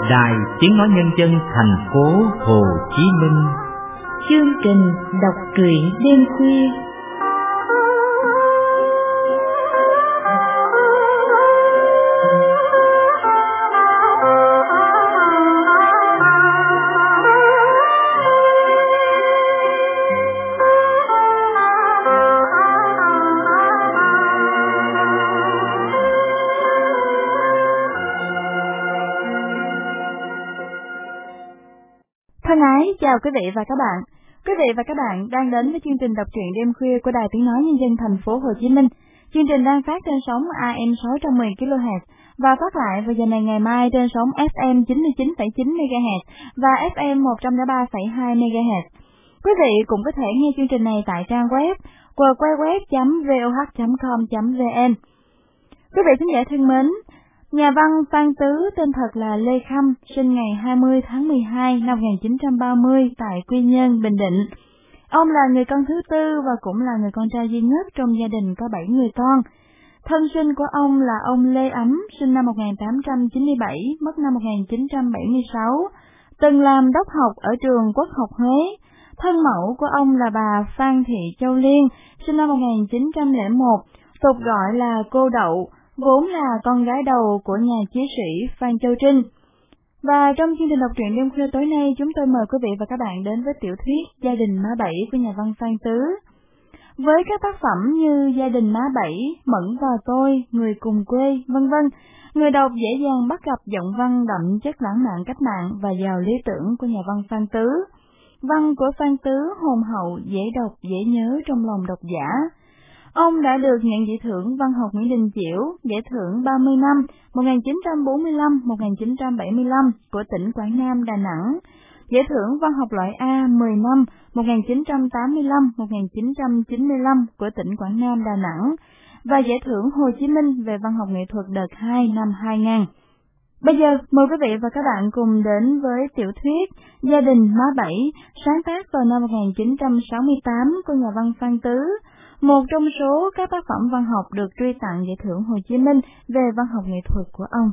Đài Tiếng Nói Nhân dân thành phố Hồ Chí Minh. Chương trình đọc truyện đêm khuya. Thân ái chào quý vị và các bạn. Quý vị và các bạn đang đến với chương trình đọc truyện đêm khuya của Đài Tiếng Nói Nhân dân thành phố Hồ Chí Minh. Chương trình đang phát trên sóng AM 610 kHz và phát lại vào giờ này ngày mai trên sóng FM 99,9 MHz và FM 103,2 MHz. Quý vị cũng có thể nghe chương trình này tại trang web www.voh.com.vn. Quý vị khán giả thân mến, nhà văn Phan Tứ tên thật là Lê Khâm, sinh ngày 20 tháng 12 năm 1930 tại Quy Nhơn, Bình Định. Ông là người con thứ tư và cũng là người con trai duy nhất trong gia đình có 7 người con. Thân sinh của ông là ông Lê Ấm, sinh năm 1897, mất năm 1976, từng làm đốc học ở trường Quốc học Huế. Thân mẫu của ông là bà Phan Thị Châu Liên, sinh năm 1901, tục gọi là cô Đậu, vốn là con gái đầu của nhà chí sĩ Phan Châu Trinh. Và trong chương trình đọc truyện đêm khuya tối nay, chúng tôi mời quý vị và các bạn đến với tiểu thuyết Gia đình Má Bảy của nhà văn Phan Tứ. Với các tác phẩm như Gia đình Má Bảy, Mẫn và Tôi, Người cùng quê, vân vân, người đọc dễ dàng bắt gặp giọng văn đậm chất lãng mạn cách mạng và giàu lý tưởng của nhà văn Phan Tứ. Văn của Phan Tứ hồn hậu, dễ đọc, dễ nhớ trong lòng độc giả. Ông đã được nhận giải thưởng Văn học Nguyễn Đình Chiểu, giải thưởng 30 năm 1945-1975 của tỉnh Quảng Nam, Đà Nẵng, giải thưởng Văn học loại A 10 năm 1985-1995 của tỉnh Quảng Nam, Đà Nẵng và giải thưởng Hồ Chí Minh về văn học nghệ thuật đợt 2 năm 2000. Bây giờ, mời quý vị và các bạn cùng đến với tiểu thuyết Gia đình Má Bảy, sáng tác vào năm 1968 của nhà văn Phan Tứ, một trong số các tác phẩm văn học được truy tặng giải thưởng Hồ Chí Minh về văn học nghệ thuật của ông.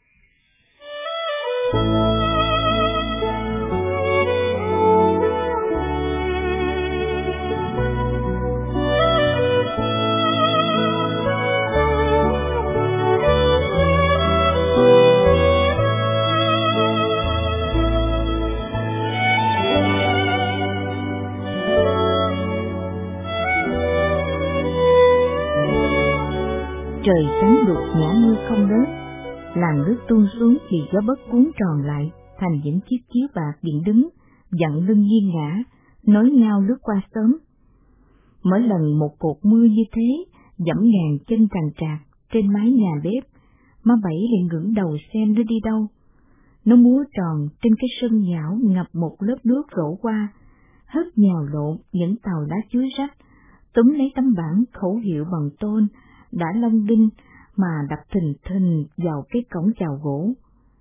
Trời sáng đột ngã mưa không lớn, làn nước tuôn xuống thì gió bấc cuốn tròn lại thành những chiếc chiếu bạc dựng đứng, dặn lưng nghiêng ngã, nối nhau lướt qua xóm. Mỗi lần một cột mưa như thế, dẫm ngàn chân tràn trạc trên mái nhà bếp, Má Bảy liền ngẩng đầu xem nó đi đâu. Nó múa tròn trên cái sân nhão ngập một lớp nước rổ qua, hất nhào lộn những tàu đá chuối rách, túm lấy tấm bảng khẩu hiệu bằng tôn đã long đinh mà đập thình thình vào cái cổng chào gỗ.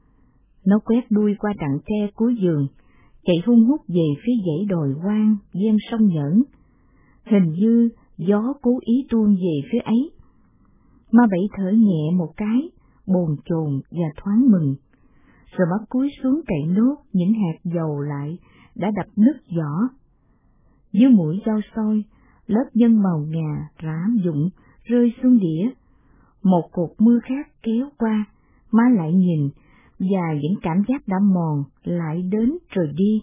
Nó quét đuôi qua đặng tre cuối giường, chạy hun hút về phía dãy đồi hoang ven sông Nhẫn. Hình như gió cố ý tuôn về phía ấy. Má Bảy thở nhẹ một cái, bồn chồn và thoáng mừng, rồi bắt cúi xuống cậy nốt những hạt dầu lại đã đập nứt vỏ. Dưới mũi dao sôi, lớp nhân màu ngà rã rụng rơi xuống đĩa. Một cột mưa khác kéo qua, má lại nhìn, và những cảm giác đã mòn lại đến rồi đi.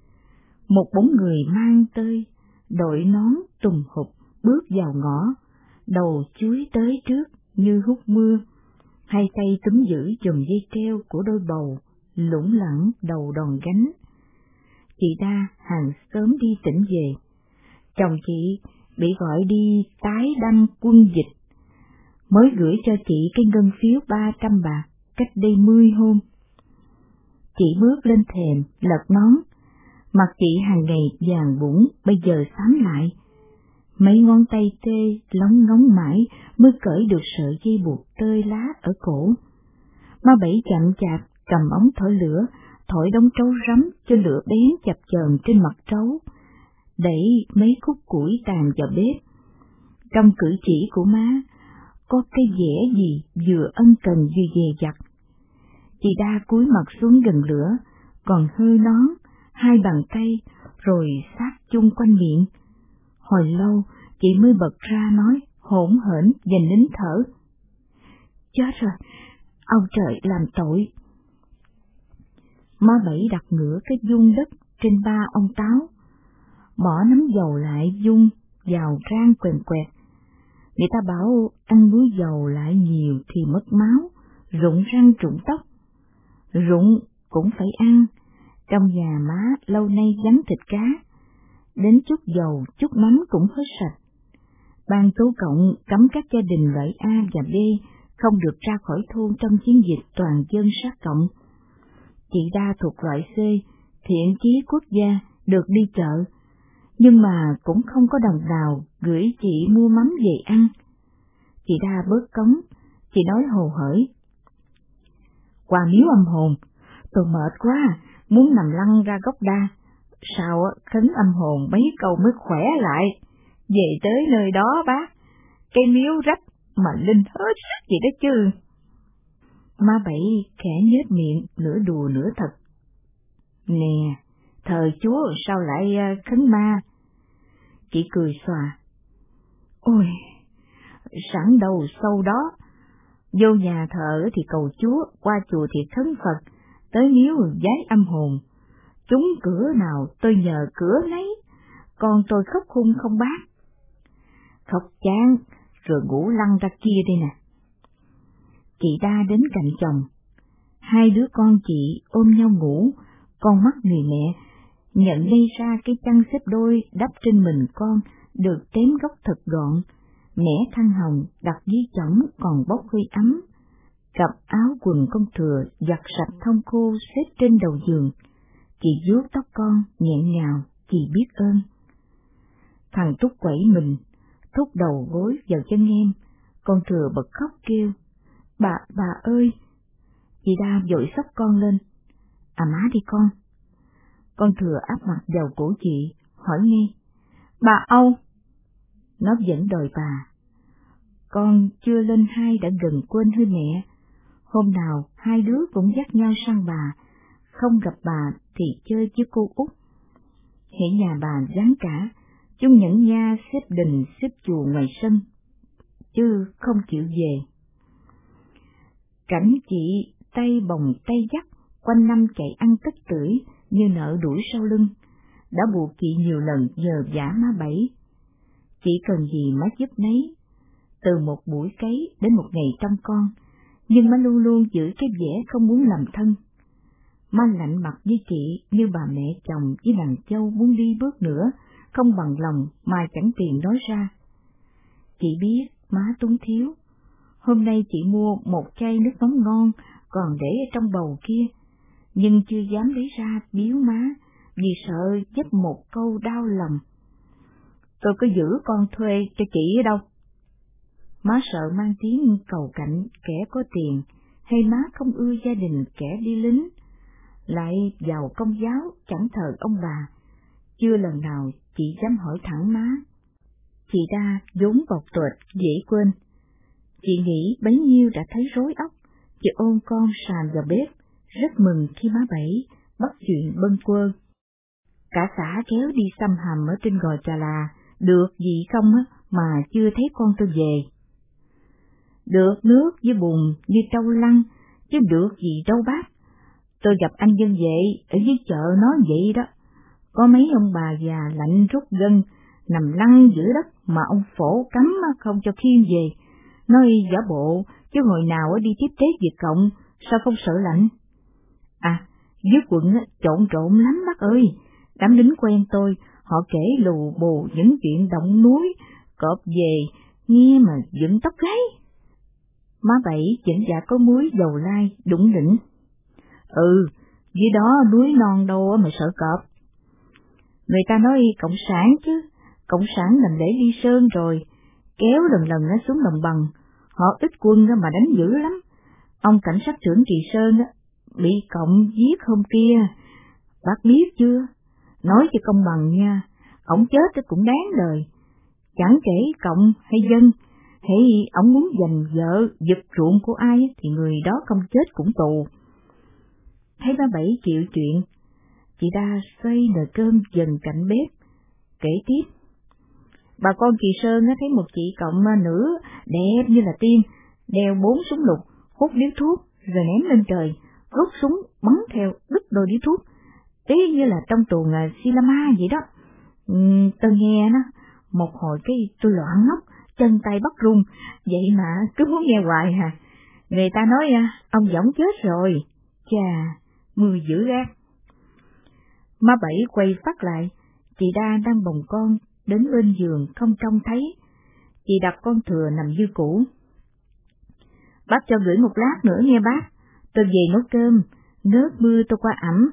Một bóng người mang tơi, đội nón tùng hụp bước vào ngõ, đầu chúi tới trước như hút mưa, hai tay túm giữ chùm dây treo của đôi bầu, lủng lẳng đầu đòn gánh. Chị Đa hàng xóm đi tỉnh về, chồng chị bị gọi đi tái đăng quân dịch, mới gửi cho chị cái ngân phiếu 300 bạc cách đây 10 hôm. Chị bước lên thềm, lật nón, mặt chị hàng ngày vàng bụng bây giờ xám lại. Mấy ngón tay tê lóng ngóng mãi mới cởi được sợi dây buộc tơi lá ở cổ. Má Bảy chậm chạp cầm ống thổi lửa, thổi đống trấu rắm cho lửa bén chập chờn trên mặt trấu, đẩy mấy khúc củi tàn vào bếp. Trong cử chỉ của má có cái vẻ gì vừa ân cần vừa dè dặt. Chị Đa cúi mặt xuống gần lửa, còn hơi nón, hai bàn tay, rồi sát chung quanh miệng. Hồi lâu, chị mới bật ra nói hỗn hển và nín thở. Chết rồi, ông trời làm tội. Má Bảy đặt ngửa cái dung đất trên ba ông táo, bỏ nắm dầu lại dung vào rang quèn quẹt. Người ta bảo ăn muối dầu lại nhiều thì mất máu, rụng răng rụng tóc. Rụng cũng phải ăn, trong nhà má lâu nay vắng thịt cá, đến chút dầu chút mắm cũng hết sạch. Ban tố cộng cấm các gia đình loại A và B không được ra khỏi thôn trong chiến dịch toàn dân sát cộng. Chị Đa thuộc loại C, thiện chí quốc gia, được đi chợ, nhưng mà cũng không có đồng nào gửi chị mua mắm về ăn. Chị Đa bớt cống, chị nói hồ hởi. Qua miếu âm hồn, tôi mệt quá, muốn nằm lăn ra gốc đa. Sao khấn âm hồn mấy câu mới khỏe lại. Về tới nơi đó bác, cây miếu rách mà linh hết sức vậy đó chứ. Má Bảy khẽ nhếch miệng, nửa đùa nửa thật. Nè, thờ Chúa sao lại khấn ma? Chị cười xòa. Ôi, sẵn đầu sâu đó. Vô nhà thờ thì cầu Chúa, qua chùa thì khấn Phật, tới miếu vái âm hồn. Chúng cửa nào tôi nhờ cửa nấy, con tôi khóc khung không bác. Khóc chán, rồi ngủ lăn ra kia đây nè. Chị Đa đến cạnh chồng. Hai đứa con chị ôm nhau ngủ, con mắt người mẹ nhận ngay ra cái chăn xếp đôi đắp trên mình con được tém gốc thật gọn, mẻ khăn hồng đặt dưới chõng còn bốc hơi ấm. Cặp áo quần con Thừa giặt sạch thông khô xếp trên đầu giường. Chị vuốt tóc con nghẹn ngào, chị biết ơn. Thằng Túc quẩy mình, thúc đầu gối vào chân em, con Thừa bật khóc kêu, bà ơi! Chị Đa vội xốc con lên. À má đi con. Con Thừa áp mặt vào cổ chị, hỏi nghe, bà Âu? Nó vẫn đòi bà. Con chưa lên 2 đã gần quên hơi mẹ. Hôm nào hai đứa cũng dắt nhau sang bà, không gặp bà thì chơi với cô Út. Hễ nhà bà vắng cả, chúng nhẫn nha xếp đình xếp chùa ngoài sân, chứ không chịu về. Cảnh chị tay bồng tay dắt, quanh năm chạy ăn tất tưởi như nợ đuổi sau lưng, đã buộc chị nhiều lần nhờ vả má Bảy. Chị cần gì má giúp nấy, từ một buổi cấy đến một ngày trông con, nhưng má luôn luôn giữ cái vẻ không muốn làm thân. Má lạnh mặt với chị như bà mẹ chồng với nàng dâu muốn đi bước nữa, không bằng lòng mà chẳng tiền nói ra. Chị biết má túng thiếu. Hôm nay chị mua một chai nước mắm ngon còn để ở trong bầu kia, nhưng chưa dám lấy ra biếu má vì sợ chết một câu đau lòng. Tôi có giữ con thuê cho chị ở đâu? Má sợ mang tiếng cầu cạnh kẻ có tiền, hay má không ưa gia đình kẻ đi lính, lại vào công giáo chẳng thờ ông bà. Chưa lần nào chị dám hỏi thẳng má. Chị Đa vốn bộc tuệt dễ quên. Chị nghĩ bấy nhiêu đã thấy rối óc, chị ôm con sàn vào bếp, rất mừng khi má Bảy bắt chuyện bâng quơ. Cả xã kéo đi xăm hầm ở trên Gò Chà Là, được gì không mà chưa thấy con tôi về. Được nước với bùn như trâu lăn, chứ được gì đâu bác. Tôi gặp anh dân vệ ở dưới chợ nói vậy đó. Có mấy ông bà già lạnh rút gân, nằm lăn giữa đất mà ông phổ cấm không cho khiêng về. Nói giả bộ, chứ hồi nào đi tiếp tế Việt Cộng, sao không sợ lạnh? À, dưới quận trộn trộn lắm bác ơi. Đám lính quen tôi, họ kể lù bù những chuyện động núi, cọp về, nghe mà dựng tóc gáy. Má Bảy chỉnh dạ có muối dầu lai, đủng đỉnh. Ừ, dưới đó núi non đâu mà sợ cọp. Người ta nói cộng sản chứ, cộng sản làm lễ ly sơn rồi, kéo lần xuống đồng bằng, họ ít quân mà đánh dữ lắm. Ông cảnh sát trưởng Kỳ Sơn bị cộng giết hôm kia, bác biết chưa? Nói cho công bằng nha, ổng chết cũng đáng đời. Chẳng kể cộng hay dân, hễ ổng muốn giành vợ, giật ruộng của ai thì người đó không chết cũng tù. Thấy má Bảy chịu chuyện, chị Đa xoay nồi cơm dần cạnh bếp, kể tiếp. Bà con Kỳ Sơn thấy một chị cộng nữ đẹp như là tiên, đeo 4 súng lục, hút điếu thuốc rồi ném lên trời, rút súng bắn theo đứt đôi điếu thuốc, ý như là trong tuồng Silama vậy đó. Tôi nghe nó một hồi cái tôi loạn ngốc, chân tay bắt run, vậy mà cứ muốn nghe hoài hả? Người ta nói ông Võng chết rồi, chà, mưa dữ gác. Má Bảy quay phát lại, chị Đa đang bồng con đến bên giường không trông thấy, chị đặt con thừa nằm như cũ. Bác cho gửi một lát nữa nghe bác, tôi về nấu cơm, ngớt mưa tôi qua ẩm.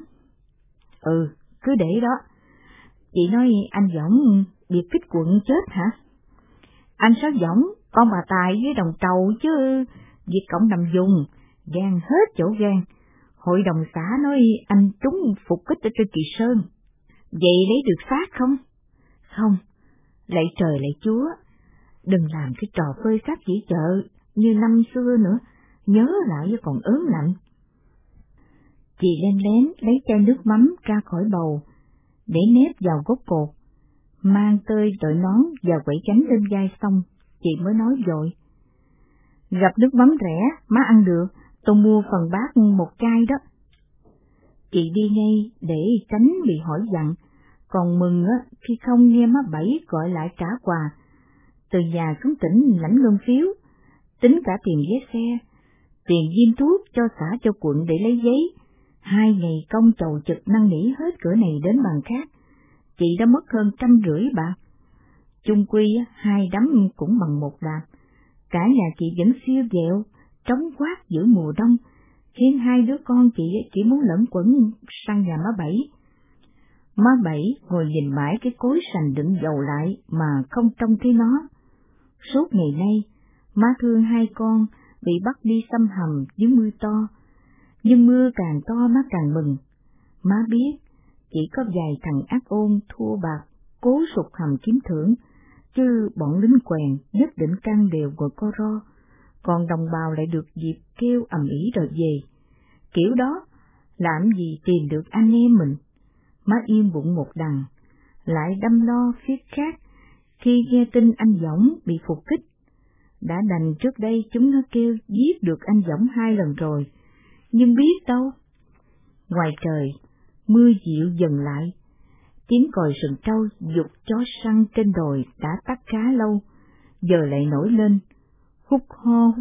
Cứ để đó. Chị nói anh Võng bị kích quận chết hả? Anh Sáu Võng, con bà Tài với đồng trầu chứ, Việt Cộng nằm vùng, gan hết chỗ gan. Hội đồng xã nói anh trúng phục kích ở trên Kỳ Sơn. Vậy lấy được xác không? Không, lạy trời lạy Chúa, đừng làm cái trò phơi xác chỉ chợ như năm xưa nữa, nhớ lại với còn ớn lạnh. Chị len lén lấy chai nước mắm ra khỏi bầu, để nếp vào gốc cột, mang tơi đội nón và quẩy cánh lên vai xong, chị mới nói vội. Gặp nước mắm rẻ, má ăn được, tôi mua phần bát một chai đó. Chị đi ngay để tránh bị hỏi dặn, còn mừng khi không nghe má Bảy gọi lại trả quà. Từ nhà xuống tỉnh lãnh ngân phiếu, tính cả tiền vé xe, tiền diêm thuốc cho xã cho quận để lấy giấy. 2 ngày công chầu trực năn nỉ hết cửa này đến bàn khác, chị đã mất hơn 150 bạc. Chung quy 2 đám cũng bằng 1 đạp, cả nhà chị vẫn siêu vẹo, trống quát giữa mùa đông, khiến 2 đứa con chị chỉ muốn lẫn quẩn sang nhà má Bảy. Má Bảy ngồi nhìn mãi cái cối sành đựng dầu lại mà không trông thấy nó. Suốt ngày nay, má thương 2 con bị bắt đi xăm hầm dưới mưa to, nhưng mưa càng to má càng mừng. Má biết chỉ có vài thằng ác ôn thua bạc cố sụt hầm kiếm thưởng, chứ bọn lính quèn nhất định căng đều ngồi co ro, còn đồng bào lại được dịp kêu ầm ĩ rồi về. Kiểu đó làm gì tìm được anh em mình. Má yên bụng một đằng, lại đâm lo phía khác khi nghe tin anh Võng bị phục kích. Đã đành trước đây chúng nó kêu giết được anh Võng 2 lần rồi, nhưng biết đâu. Ngoài trời, mưa dịu dần lại, tiếng còi sừng trâu giục chó săn trên đồi đã tắt khá lâu, giờ lại nổi lên, hút ho.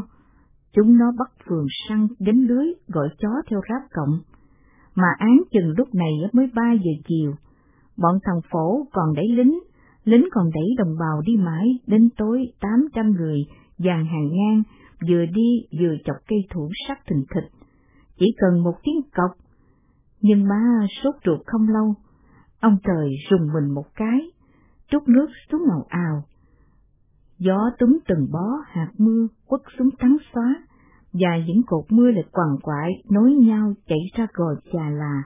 Chúng nó bắt phường săn gánh lưới gọi chó theo ráp cộng, mà án chừng lúc này mới 3 giờ chiều. Bọn thằng Phổ còn đẩy lính còn đẩy đồng bào đi mãi đến tối 800 người dàn hàng ngang, vừa đi vừa chọc cây thủ sắt thình thịch. Chỉ cần một tiếng cọc, nhưng má sốt ruột không lâu, ông trời rùng mình một cái, trút nước xuống ào ào. Gió túm từng bó hạt mưa quất xuống trắng xóa, và những cột mưa lại quằn quại nối nhau chảy ra gò Chà Là.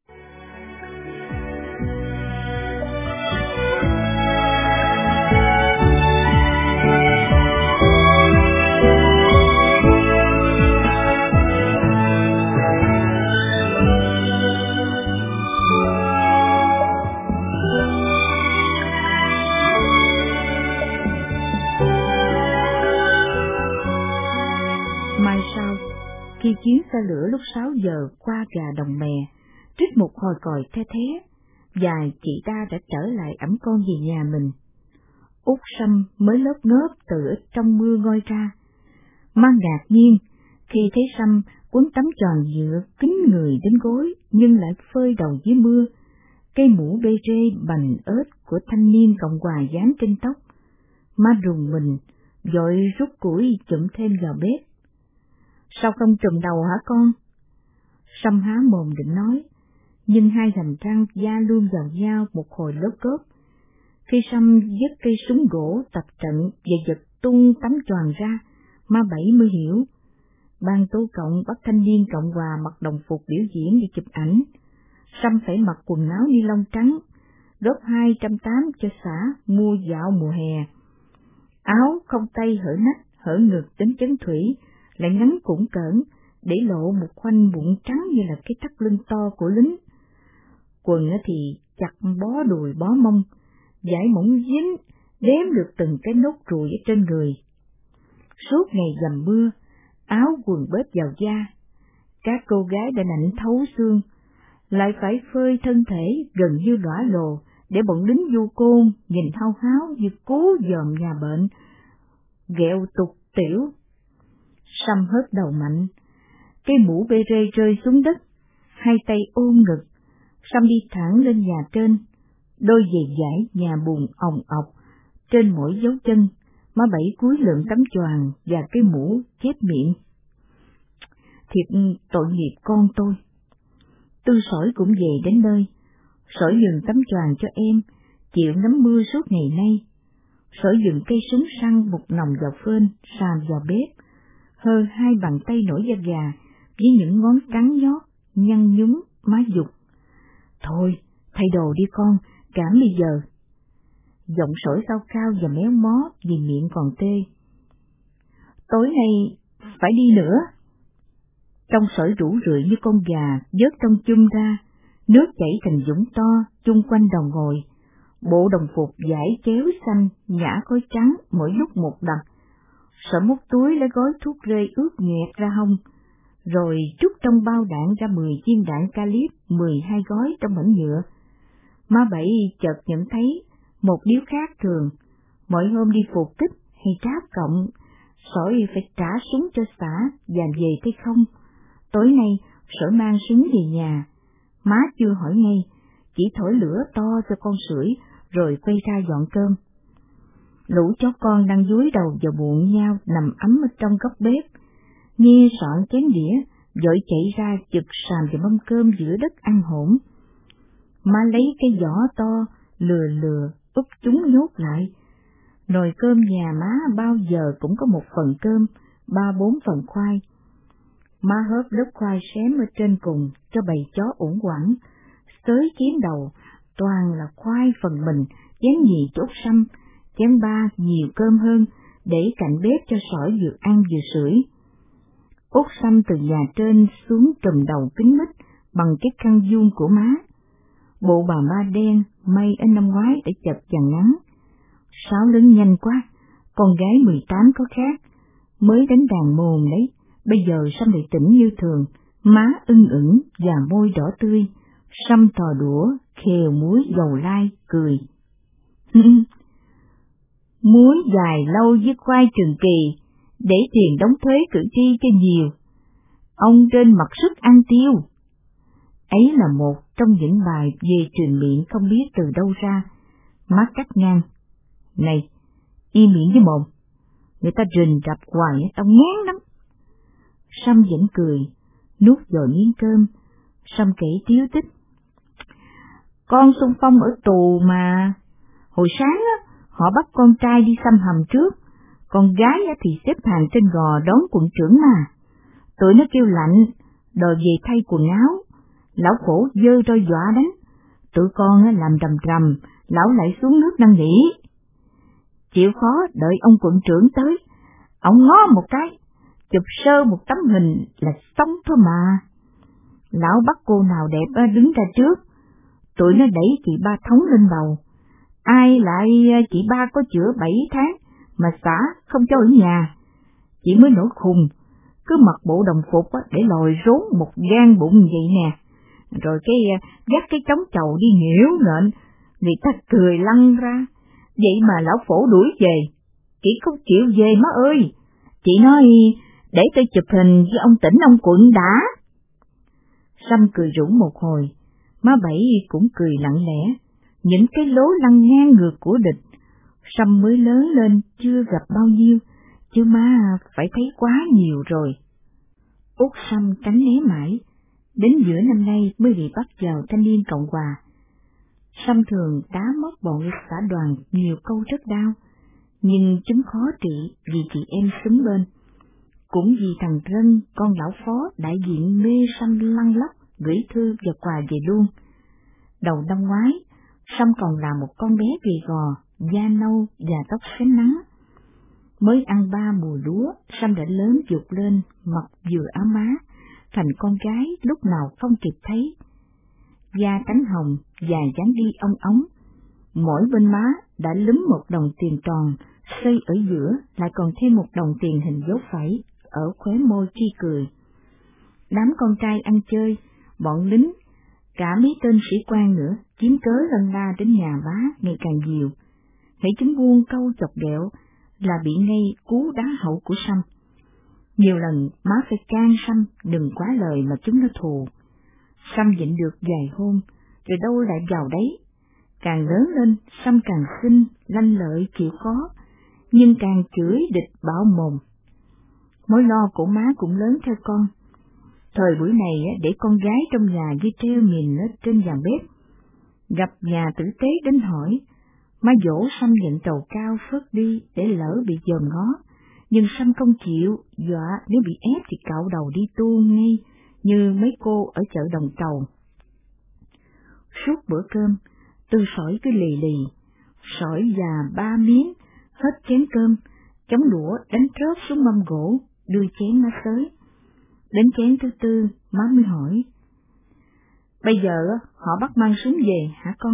Mai sau, khi chuyến xe lửa lúc 6 giờ qua Gà Đồng Mè, trích một hồi còi the thé, và chị ta đã trở lại ẵm con về nhà mình. Út Sâm mới lớp ngớp từ trong mưa ngoi ra. Má ngạc nhiên khi thấy Sâm quấn tấm tròn nhựa kín người đến gối nhưng lại phơi đầu dưới mưa, cây mũ bê rê bành ếch của thanh niên Cộng Hòa dán trên tóc. Má rùng mình, vội rút củi chụm thêm vào bếp. Sao không trùm đầu hả con? Sâm há mồm định nói, nhưng 2 hàm răng da luôn vào dao một hồi lớp cớp. Khi Sâm vứt cây súng gỗ tập trận và giật tung tấm choàng ra, má Bảy mới hiểu. Ban tố cộng bắt thanh niên Cộng Hòa mặc đồng phục biểu diễn để chụp ảnh. Sâm phải mặc quần áo ni lông trắng, góp 280 cho xã mua dạo mùa hè. Áo không tay hở nách, hở ngực đến chấn thủy, lại ngắn cũng cỡn, để lộ một khoanh bụng trắng như là cái thắt lưng to của lính. Quần thì chặt bó đùi bó mông, vải mỏng dính, đếm được từng cái nốt ruồi ở trên người. Suốt ngày dầm mưa, áo quần bết vào da, các cô gái đã lạnh thấu xương, lại phải phơi thân thể gần như lõa lồ để bọn lính du côn nhìn hao háo như cố dòm nhà bệnh, ghẹo tục tiểu. Sâm hớt đầu mạnh, cái mũ bê rê rơi xuống đất, hai tay ôm ngực. Sâm đi thẳng lên nhà trên, đôi giày vải nhà bùn òng ọc trên mỗi dấu chân. Má Bảy cúi lượm tấm choàng và cái mũ chép miệng. Thiệt tội nghiệp con tôi. Tư Sỏi cũng về đến nơi. Sỏi dừng tấm choàng cho em, chịu nắm mưa suốt ngày nay. Sỏi dừng cây súng săn một nòng vào phên, sàm vào bếp, hơ hai bàn tay nổi da gà với những ngón trắng nhót, nhăn nhúm, má dục. Thôi, thay đồ đi con, cảm bây giờ. Giọng Sỏi sao cao và méo mó vì miệng còn tê. Tối nay phải đi nữa. Trong Sỏi rủ rượi như con gà vớt trong chum ra, nước chảy thành dũng to chung quanh đầu ngồi. Bộ đồng phục vải chéo xanh nhả khói trắng mỗi lúc một đập. Sỏi móc túi lấy gói thuốc rê ướt nhẹt ra hông, rồi trút trong bao đạn ra 10 viên đạn calip 12 gói trong mảnh nhựa. Má Bảy chợt nhận thấy một điều khác thường. Mỗi hôm đi phục kích hay tráp cộng, Sỏi phải trả súng cho xã và về tay không. Tối nay Sỏi mang súng về nhà. Má chưa hỏi ngay, chỉ thổi lửa to cho con sưởi rồi quay ra dọn cơm. Lũ chó con đang dúi đầu vào buồng nhau nằm ấm ở trong góc bếp, nghe soạn chén đĩa, vội chạy ra chực sàm vào mâm cơm giữa đất ăn hỗn. Má lấy cái giỏ to, lừa úp chúng nhốt lại. Nồi cơm nhà má bao giờ cũng có một phần cơm, 3-4 phần khoai. Má hớp lớp khoai xém ở trên cùng cho bầy chó uổng quẳng, xới chén đầu, toàn là khoai phần mình, chén nhì chốt Sâm, chén ba nhiều cơm hơn, để cạnh bếp cho Sỏi vừa ăn vừa sưởi. Út Sâm từ nhà trên xuống trùm đầu kính mít bằng cái khăn vuông của má. Bộ bà ma đen may ở năm ngoái đã chật chằn ngắn. Sáo lớn nhanh quá, con gái 18 có khác, mới đánh đàn mồm đấy, bây giờ Sâm lại tỉnh như thường, má ưng ửng và môi đỏ tươi. Sâm trò đũa, khều muối dầu lai, cười. Muối dài lâu với khoai Trường Kỳ, để tiền đóng thuế cử tri cho nhiều. Ông trên mặc sức ăn tiêu. Ấy là một trong những bài về truyền miệng không biết từ đâu ra. Má cắt ngang. Này, im miệng với mồm. Người ta rình rập hoài, tao ngán lắm. Sâm vẫn cười, nuốt dồi miếng cơm. Sâm kể tiếu tích. Con xung phong ở tù mà. Hồi sáng á, họ bắt con trai đi xăm hầm trước, con gái thì xếp hàng trên gò đón quận trưởng mà. Tụi nó kêu lạnh, đòi về thay quần áo. Lão Phổ dơ roi dọa đánh. Tụi con làm rầm rầm, lão lại xuống nước năn nỉ. Chịu khó đợi ông quận trưởng tới, ông ngó một cái, chụp sơ một tấm hình là xong thôi mà. Lão bắt cô nào đẹp đứng ra trước, tụi nó đẩy chị Ba Thống lên đầu. Ai lại chị Ba có chữa 7 tháng mà xã không cho ở nhà. Chị mới nổi khùng, cứ mặc bộ đồng phục để lòi rốn một gan bụng vậy nè. Rồi dắt cái trống chầu đi nghỉu nghện, người ta cười lăn ra. Vậy mà lão Phổ đuổi về, chị không chịu về má ơi. Chị nói để tôi chụp hình với ông tỉnh ông quận đã. Sâm cười rủng một hồi, má Bảy cũng cười lặng lẽ. Những cái lố lăng ngang ngược của địch, Sâm mới lớn lên chưa gặp bao nhiêu, chứ má phải thấy quá nhiều rồi. Út Sâm tránh né mãi, đến giữa năm nay mới bị bắt vào Thanh niên Cộng Hòa. Sâm thường đá móc bọn xã đoàn nhiều câu rất đau, nhưng chúng khó trị vì chị em xúm bên. Cũng vì thằng Rân, con lão phó đại diện mê Sâm lăn lóc, gửi thư và quà về luôn. Đầu năm ngoái, Sâm còn là một con bé gầy gò, da nâu và tóc xém nắng. Mới ăn 3 mùa lúa, Sâm đã lớn vụt lên, mặc vừa áo má, thành con gái lúc nào không kịp thấy. Da tánh hồng, dài dáng đi ong ống, mỗi bên má đã lúm một đồng tiền tròn, xây ở giữa lại còn thêm một đồng tiền hình dấu phẩy ở khóe môi khi cười. Đám con trai ăn chơi, bọn lính, cả mấy tên sĩ quan nữa, kiếm cớ lân la đến nhà bá ngày càng nhiều. Hễ chúng buông câu chọc ghẹo là bị ngay cú đá hậu của Sâm. Nhiều lần má phải can Sâm đừng quá lời mà chúng nó thù. Sâm nhịn được vài hôm, rồi đâu lại vào đấy. Càng lớn lên, Sâm càng xinh, lanh lợi, chịu khó, nhưng càng chửi địch bạo mồm. Mối lo của má cũng lớn theo con. Thời buổi này để con gái trong nhà như treo nhìn ở trên bàn bếp. Gặp nhà tử tế đến hỏi, má dỗ Sâm nhận trầu cao phớt đi để lỡ bị dòm ngó, nhưng Sâm không chịu, dọa nếu bị ép thì cạo đầu đi tu ngay như mấy cô ở chợ Đồng Cầu. Suốt bữa cơm, Tư Sỏi cứ lì lì, sỏi già 3 miếng, hết chén cơm, chống đũa đánh trớp xuống mâm gỗ, đưa chén má xới. Đến chén thứ tư, má mới hỏi, bây giờ họ bắt mang súng về hả con?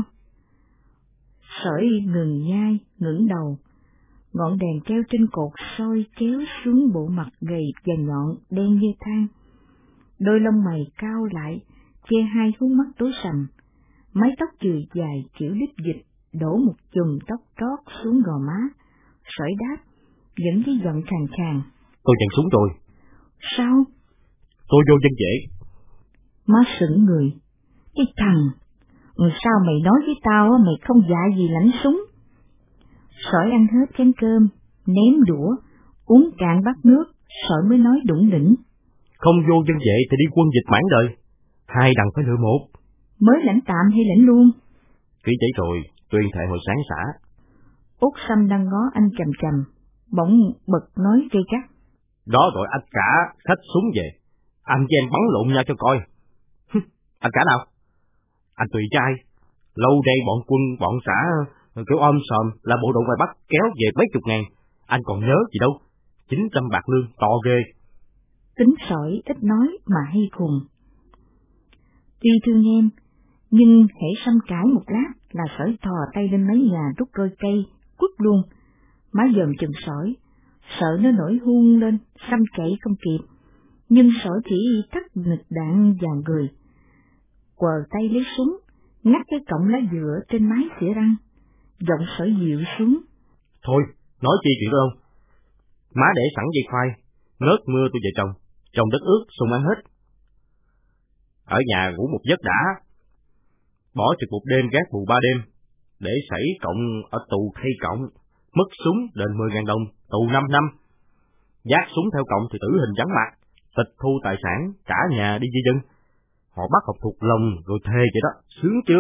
Sỏi ngừng nhai, ngẩng đầu, ngọn đèn treo trên cột soi kéo xuống bộ mặt gầy và nhọn đen như than. Đôi lông mày cao lại, che hai hướng mắt tối sầm, mái tóc chùi dài kiểu đít dịch, đổ một chùm tóc trót xuống gò má. Sỏi đáp, vẫn cái giọng khàn khàn. Tôi nhận súng rồi. Sao? Tôi vô dân vệ. Má sững người. Cái thằng, sao mày nói với tao mày không dạy gì lãnh súng? Sỏi ăn hết chén cơm, ném đũa, uống cạn bát nước, Sỏi mới nói đủng đỉnh. Không vô dân vệ thì đi quân dịch mãn đời. Hai đằng phải lựa một. Mới lãnh tạm hay lãnh luôn? Ký giấy rồi, tuyên thệ hồi sáng xã. Út Sâm đang ngó anh chằm chằm, bỗng bật nói gay gắt. Đó gọi anh cả xách súng về. Anh với em bắn lộn nhau cho coi. Anh cả nào? Anh tùy trai. Lâu đây bọn quân, bọn xã kiểu om sòm là bộ đội ngoài Bắc kéo về mấy chục ngàn. Anh còn nhớ gì đâu. 900 bạc lương to ghê. Tính Sỏi ít nói mà hay khùng. Tuy thương em, nhưng hễ Sâm cãi một lát là Sỏi thò tay lên mấy nhà rút roi cây, quất luôn. Má dòm chừng Sỏi, sợ nó nổi huông lên, Sâm chạy không kịp, nhưng Sỏi chỉ thắt nghịch đạn vào người. Quờ tay lấy súng, ngắt cái cọng lá dừa trên mái xỉa răng, giọng Sỏi dịu xuống. Thôi, nói chi chuyện đó không? Má để sẵn dây khoai, ngớt mưa tôi về trồng đất ướt sung ăn hết. Ở nhà ngủ một giấc đã, bỏ trực một đêm gác bù 3 đêm, để sảy cộng ở tù thay cộng, mất súng đền 10.000 đồng, tù 5 năm. Giác súng theo cộng thì tử hình vắng mặt, tịch thu tài sản, cả nhà đi di dân. Họ bắt học thuộc lòng rồi thề vậy đó, sướng chưa?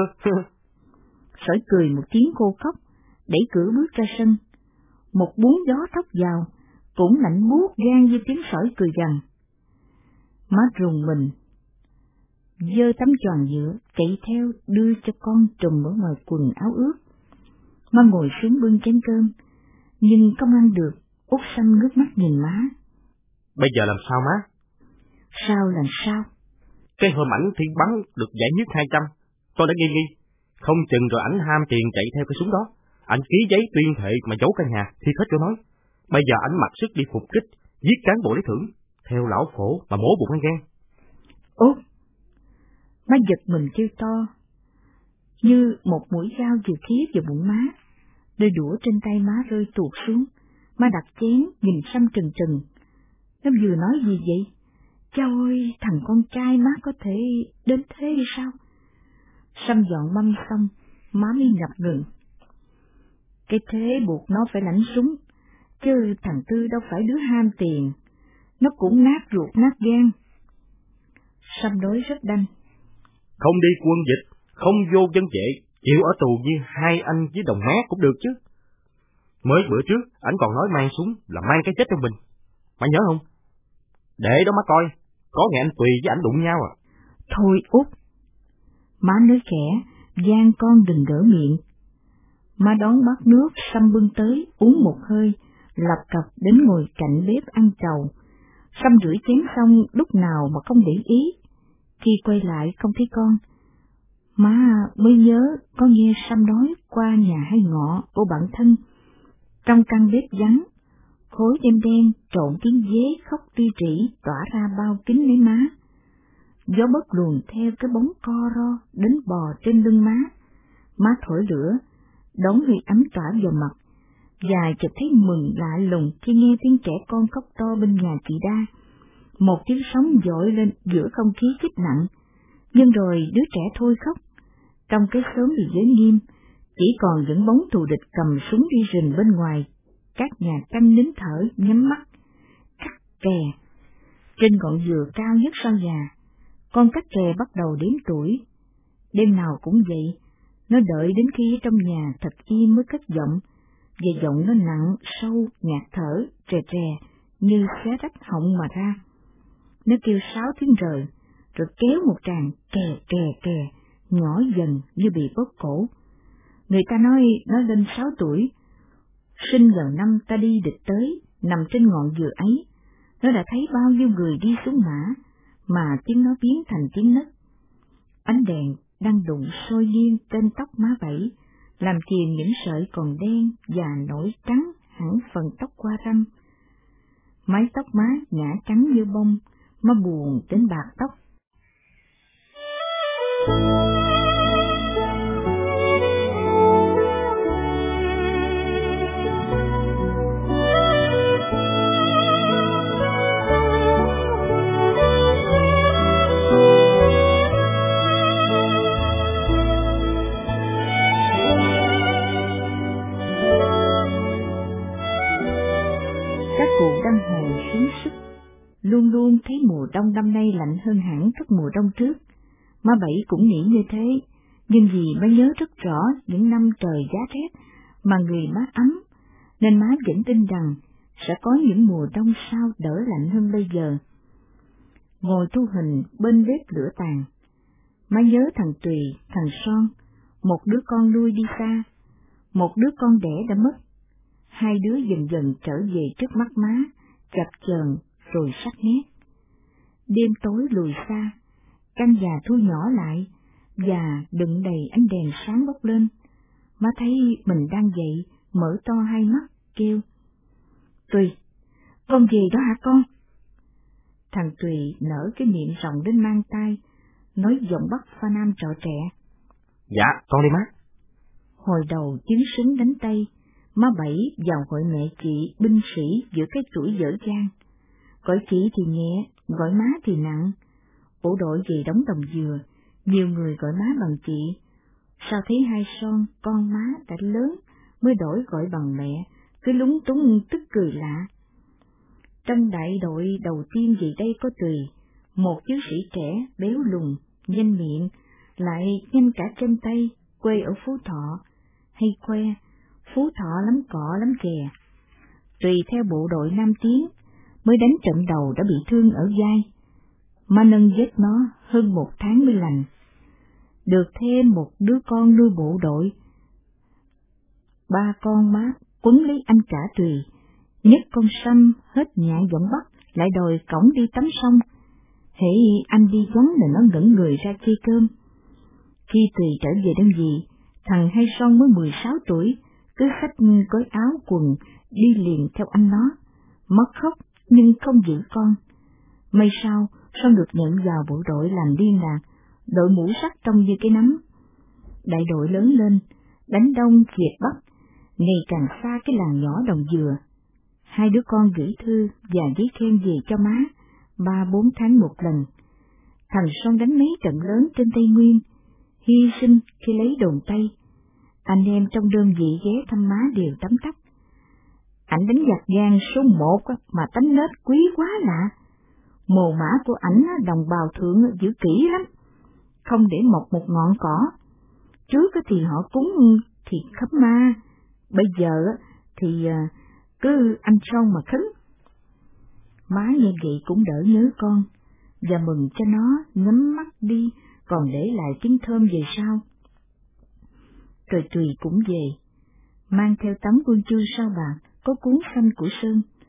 Sỏi cười một tiếng khô khóc, đẩy cửa bước ra sân. Một bún gió thốc vào, cũng lạnh buốt gan như tiếng Sỏi cười gằn. Má rùng mình, giơ tấm choàng nhựa chạy theo đưa cho con trùm ở ngoài quần áo ướt. Má ngồi xuống bưng chén cơm, nhưng không ăn được. Út Sâm ngước mắt nhìn má. Bây giờ làm sao má? Sao làm sao? Cái hôm ảnh Thiên bắn được giải nhất 200, tôi đã nghi. Không chừng rồi ảnh ham tiền chạy theo cái súng đó. Ảnh ký giấy tuyên thệ mà giấu cả nhà, thì hết cho nói. Bây giờ ảnh mặc sức đi phục kích, giết cán bộ lấy thưởng, theo lão phổ mà mổ bụng ăn gan. Út! Má giật mình kêu to, như một mũi dao vừa khía vào bụng má. Đôi đũa trên tay má rơi tuột xuống, má đặt chén nhìn Sâm trừng trừng. Nó vừa nói gì vậy? Chao ơi, thằng con trai má có thể đến thế hay sao? Sâm dọn mâm xong, má mới ngập ngừng. Cái thế buộc nó phải lãnh súng, chứ thằng Tư đâu phải đứa ham tiền, nó cũng nát ruột nát gan. Sâm nói rất đanh. Không đi quân dịch, không vô dân vệ, chịu ở tù như hai anh với đồng mát cũng được chứ. Mới bữa trước, ảnh còn nói mang súng là mang cái chết trong mình. Mày nhớ không? Để đó má coi, có ngày anh Tùy với ảnh đụng nhau à. Thôi Út! Má nói khẽ, gian con đừng gỡ miệng. Má đón bát nước Sâm bưng tới, uống một hơi, lập cập đến ngồi cạnh bếp ăn trầu. Sâm rửa chén xong lúc nào mà không để ý, khi quay lại không thấy con. Má mới nhớ có nghe Sâm nói qua nhà hay ngọ của bạn thân. Trong căn bếp vắng, khối đêm đen trộn tiếng dế khóc ti trĩ tỏa ra bao kín lấy má. Gió bất luồn theo cái bóng co ro đến bò trên lưng má. Má thổi lửa, đón hơi ấm tỏa vào mặt, và chợt thấy mừng lạ lùng khi nghe tiếng trẻ con khóc to bên nhà chị Đa. Một tiếng sóng dội lên giữa không khí chết nặng, nhưng rồi đứa trẻ thôi khóc. Trong cái xóm bị giới nghiêm, chỉ còn những bóng thù địch cầm súng đi rình bên ngoài, các nhà canh nín thở nhắm mắt. Cắt kè. Trên ngọn dừa cao nhất sau nhà, con cắt kè bắt đầu đếm tuổi. Đêm nào cũng vậy, nó đợi đến khi trong nhà thật im mới cất giọng, và giọng nó nặng, sâu, nhạt thở, trè trè, như xé rách họng mà ra. Nó kêu 6 tiếng rồi kéo một tràng kè kè kè, nhỏ dần như bị bóp cổ. Người ta nói nó lên 6 tuổi, sinh gần năm ta đi địch tới, nằm trên ngọn dừa ấy, nó đã thấy bao nhiêu người đi xuống mã, mà tiếng nó biến thành tiếng nấc. Ánh đèn đang đụng sôi nghiêng trên tóc má Bảy, làm chìm những sợi còn đen và nổi trắng hẳn phần tóc qua râm. Mái tóc má ngã trắng như bông, má buồn đến bạc tóc. Các cụ đang hồi xuống sức, luôn luôn thấy mùa đông năm nay lạnh hơn hẳn các mùa đông trước. Má Bảy cũng nghĩ như thế, nhưng vì má nhớ rất rõ những năm trời giá rét mà người má ấm, nên má vẫn tin rằng sẽ có những mùa đông sau đỡ lạnh hơn bây giờ. Ngồi thu hình bên bếp lửa tàn, má nhớ thằng Tùy, thằng Son, một đứa con nuôi đi xa, một đứa con đẻ đã mất. Hai đứa dần dần trở về trước mắt má, chập chờn rồi sắc nét. Đêm tối lùi xa, căn nhà thu nhỏ lại, và đựng đầy ánh đèn sáng bốc lên. Má thấy mình đang dậy, mở to hai mắt, kêu: "Tùy, con về đó hả con?" Thằng Tùy nở cái miệng rộng đến mang tai, nói giọng Bắc pha Nam trọ trẻ: "Dạ, con đi má." Hồi đầu tiếng súng đánh Tây, má Bảy vào gọi mẹ chị binh sĩ giữa cái tuổi dở dang. Gọi chị thì nhẹ, gọi má thì nặng. Bộ đội về đóng Đồng Dừa, nhiều người gọi má bằng chị. Sao thấy hai Son, con má đã lớn, mới đổi gọi bằng mẹ, cứ lúng túng tức cười lạ. Trong đại đội đầu tiên về đây có Tùy, một chiến sĩ trẻ, béo lùn, nhanh miệng, lại nhanh cả chân tay, quê ở Phú Thọ, hay khoe, Phú Thọ lắm cọ lắm kè. Tùy theo bộ đội Nam Tiến, mới đánh trận đầu đã bị thương ở vai. Má nâng vết nó hơn 1 tháng mới lành. Được thêm một đứa con nuôi bộ đội. 3 con má quấn lấy anh cả Tùy, nhất con Sâm hết nhạ giọng Bắc, lại đòi cõng đi tắm sông. Hễ anh đi vắng là nó ngẩn người ra chia cơm. Khi Tùy trở về đơn vị, thằng Hai Son mới 16 tuổi, cứ xách gói áo quần đi liền theo anh nó, mất khóc nhưng không giữ con. May sau, Son được nhận vào bộ đội làm liên lạc, đội mũ sắt trông như cái nắm. Đại đội lớn lên, đánh Đông diệt Bắc, ngày càng xa cái làng nhỏ Đồng Dừa. Hai đứa con gửi thư và giấy khen về cho má, 3-4 tháng một lần. Thằng Son đánh mấy trận lớn trên Tây Nguyên, hy sinh khi lấy đồn Tây. Anh em trong đơn vị ghé thăm má đều tấm tắc. Ảnh đánh giặc Giang số 1 mà tánh nết quý quá lạ. Mồ mã của ảnh đồng bào thượng giữ kỹ lắm, không để mọc một ngọn cỏ. Trước thì họ cúng thì khắp ma, bây giờ thì cứ anh Son mà khấn. Má nghe vậy cũng đỡ nhớ con, và mừng cho nó nhắm mắt đi, còn để lại tiếng thơm về sau. Rồi Tùy cũng về, mang theo tấm quân chương sao bạc có cuốn xanh của Sơn.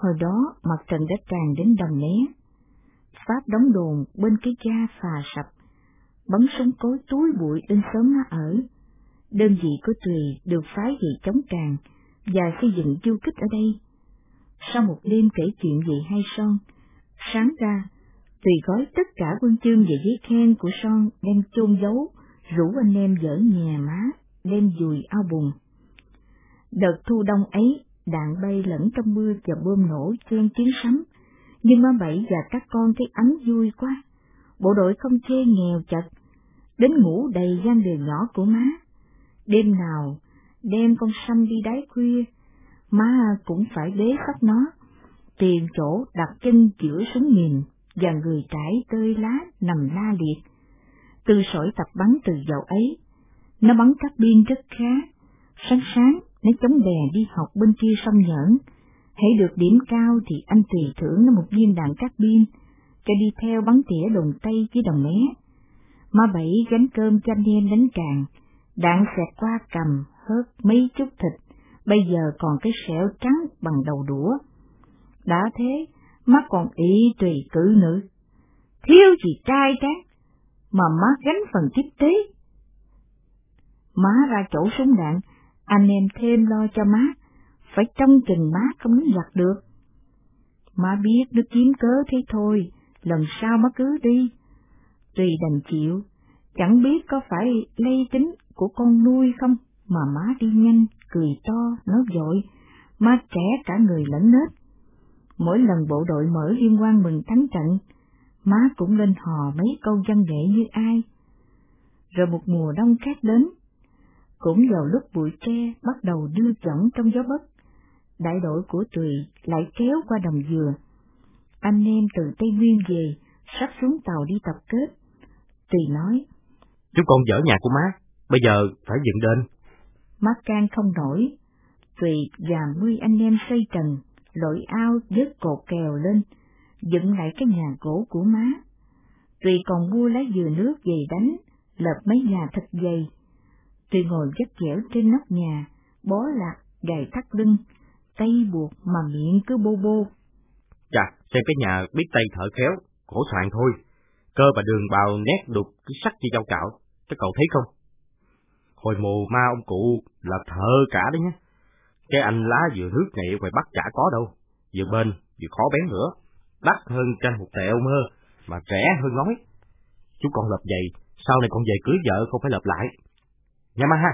Hồi đó mặt trận đã tràn đến Đồng Né. Pháp đóng đồn bên cái cha phà sập, bắn súng cối túi bụi lên xóm nó ở. Đơn vị của Tùy được phái về chống Tràng và xây dựng du kích ở đây. Sau một đêm kể chuyện về hai Son, sáng ra Tùy gói tất cả huân chương và giấy khen của Son đem chôn giấu, rủ anh em dỡ nhà má đem dùi ao bùn. Đợt thu đông ấy, đạn bay lẫn trong mưa và bom nổ chen tiếng sấm, nhưng má Bảy và các con thấy ấm vui quá. Bộ đội không chê nghèo chật, đến ngủ đầy gian đường nhỏ của má. Đêm nào đem con Sâm đi đái khuya, má cũng phải bế sóc nó, tìm chỗ đặt chân giữa súng mìn và người trải tơi lá nằm la liệt. Từ sỏi tập bắn từ dạo ấy, nó bắn các biên rất khá. Sáng sáng nó chống đè đi học bên kia sông Nhỡn, hãy được điểm cao thì anh Tùy thưởng nó một viên đạn các biên, cho đi theo bắn tỉa Đồn Tây với Đồng Né. Má Bảy gánh cơm cho anh em đánh Tràng, đạn xẹt qua cầm hớt mấy chút thịt, bây giờ còn cái sẹo trắng bằng đầu đũa. Đã thế, má còn ý Tùy cử nữ, thiếu gì trai tráng, mà má gánh phần tiếp tế. Má ra chỗ súng đạn, anh em thêm lo cho má, phải trông chừng má không đánh giặc được. Má biết nó kiếm cớ thế thôi, lần sau má cứ đi. Tùy đành chịu, chẳng biết có phải lây tính của con nuôi không, mà má đi nhanh, cười to, nói vội, má trẻ cả người lẫn nết. Mỗi lần bộ đội mở liên hoan mừng thắng trận, má cũng lên hò mấy câu văn nghệ như ai. Rồi một mùa đông khác đến, cũng vào lúc bụi tre bắt đầu đưa dẫn trong gió Bất, đại đội của Tùy lại kéo qua đồng dừa. Anh em từ Tây Nguyên về, sắp xuống tàu đi tập kết. Tùy nói, chúng con dỡ nhà của má, bây giờ phải dựng đền. Má can không nổi. Tùy và 10 anh em xây trần, lội ao vớt cột kèo lên, dựng lại cái nhà gỗ của má. Tùy còn mua lá dừa nước về đánh, lợp mấy nhà thật dày. Tùy ngồi vắt dẻo trên nóc nhà, bó lạc, gài thắt lưng, tay buộc mà miệng cứ bô bô. Chà, xem cái nhà biết tay thợ khéo, cổ soạn thôi. Cơ và đường bào nét đục cái sắt như dao cạo, các cậu thấy không? Hồi mồ ma ông cụ là thợ cả đấy nhé. Cái anh lá dừa nước này ở ngoài Bắc chả có đâu, vừa bền vừa khó bén nữa, đắt hơn tranh một tẹo mơ, mà rẻ hơn nói. Chúng con lập vậy, sau này con về cưới vợ không phải lập lại. Nha má ha.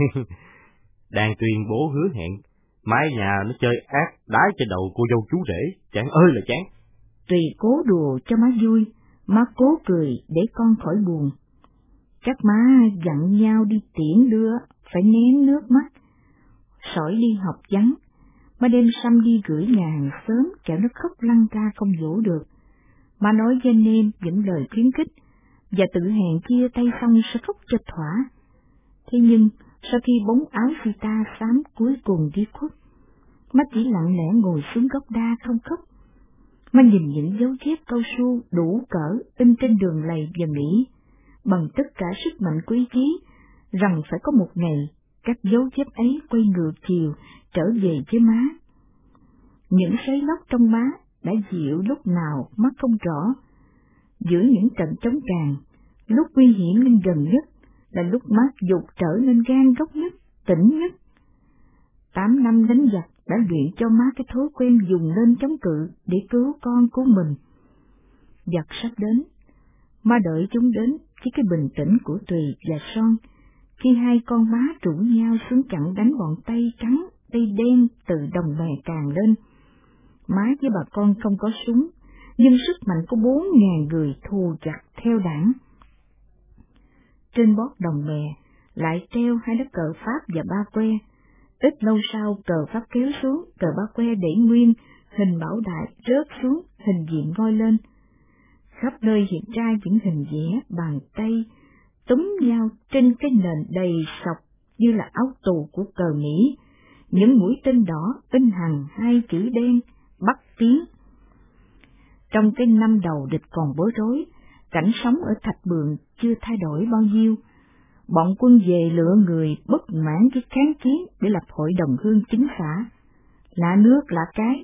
Đang tuyên bố hứa hẹn, mái nhà nó chơi ác đái trên đầu cô dâu chú rể, chán ơi là chán. Tùy cố đùa cho má vui, má cố cười để con khỏi buồn. Các má dặn nhau đi tiễn đưa, phải nén nước mắt. Sỏi đi học vắng, má đem Sâm đi gửi nhà hàng sớm, kẻo nó khóc lăn ra không dỗ được. Má nói với anh em những lời khuyến khích, và tự hẹn chia tay xong sẽ khóc cho thỏa. Thế nhưng, sau khi bóng áo sita xám cuối cùng đi khuất, má chỉ lặng lẽ ngồi xuống gốc đa không khóc. Má nhìn những dấu vết cao su đủ cỡ in trên đường lầy và nghĩ, bằng tất cả sức mạnh của ý chí, rằng phải có một ngày các dấu vết ấy quay ngược chiều trở về với má. Những sấy lóc trong má đã dịu lúc nào má không rõ. Giữa những trận chống Tràng, lúc nguy hiểm nên gần nhất là lúc má dục trở nên gan góc nhất, tỉnh nhất. 8 năm đánh giặc đã luyện cho má cái thói quen dùng lên chống cự để cứu con của mình. Giặc sắp đến, má đợi chúng đến với cái bình tĩnh của Tùy và Son, khi hai con má rủ nhau xuống chặn đánh bọn Tây trắng, Tây đen từ đồng bè Tràng lên. Má với bà con không có súng, nhưng sức mạnh của 4.000 người thù chặt theo đảng. Trên bót đồng bè lại treo 2 đất cờ Pháp và 3 que. Ít lâu sau cờ Pháp kéo xuống, cờ 3 que để nguyên, hình Bảo Đại rớt xuống, hình diện ngoi lên. Khắp nơi hiện ra những hình vẽ bàn tay túm nhau trên cái nền đầy sọc như là áo tù của cờ Mỹ, những mũi tên đỏ in hằn 2 chữ đen Bắc Tiến. Trong cái năm đầu địch còn bối rối, cảnh sống ở Thạch Bường chưa thay đổi bao nhiêu. Bọn quân về lựa người bất mãn với kháng chiến để lập hội đồng hương chính xã. Lạ nước lạ cái,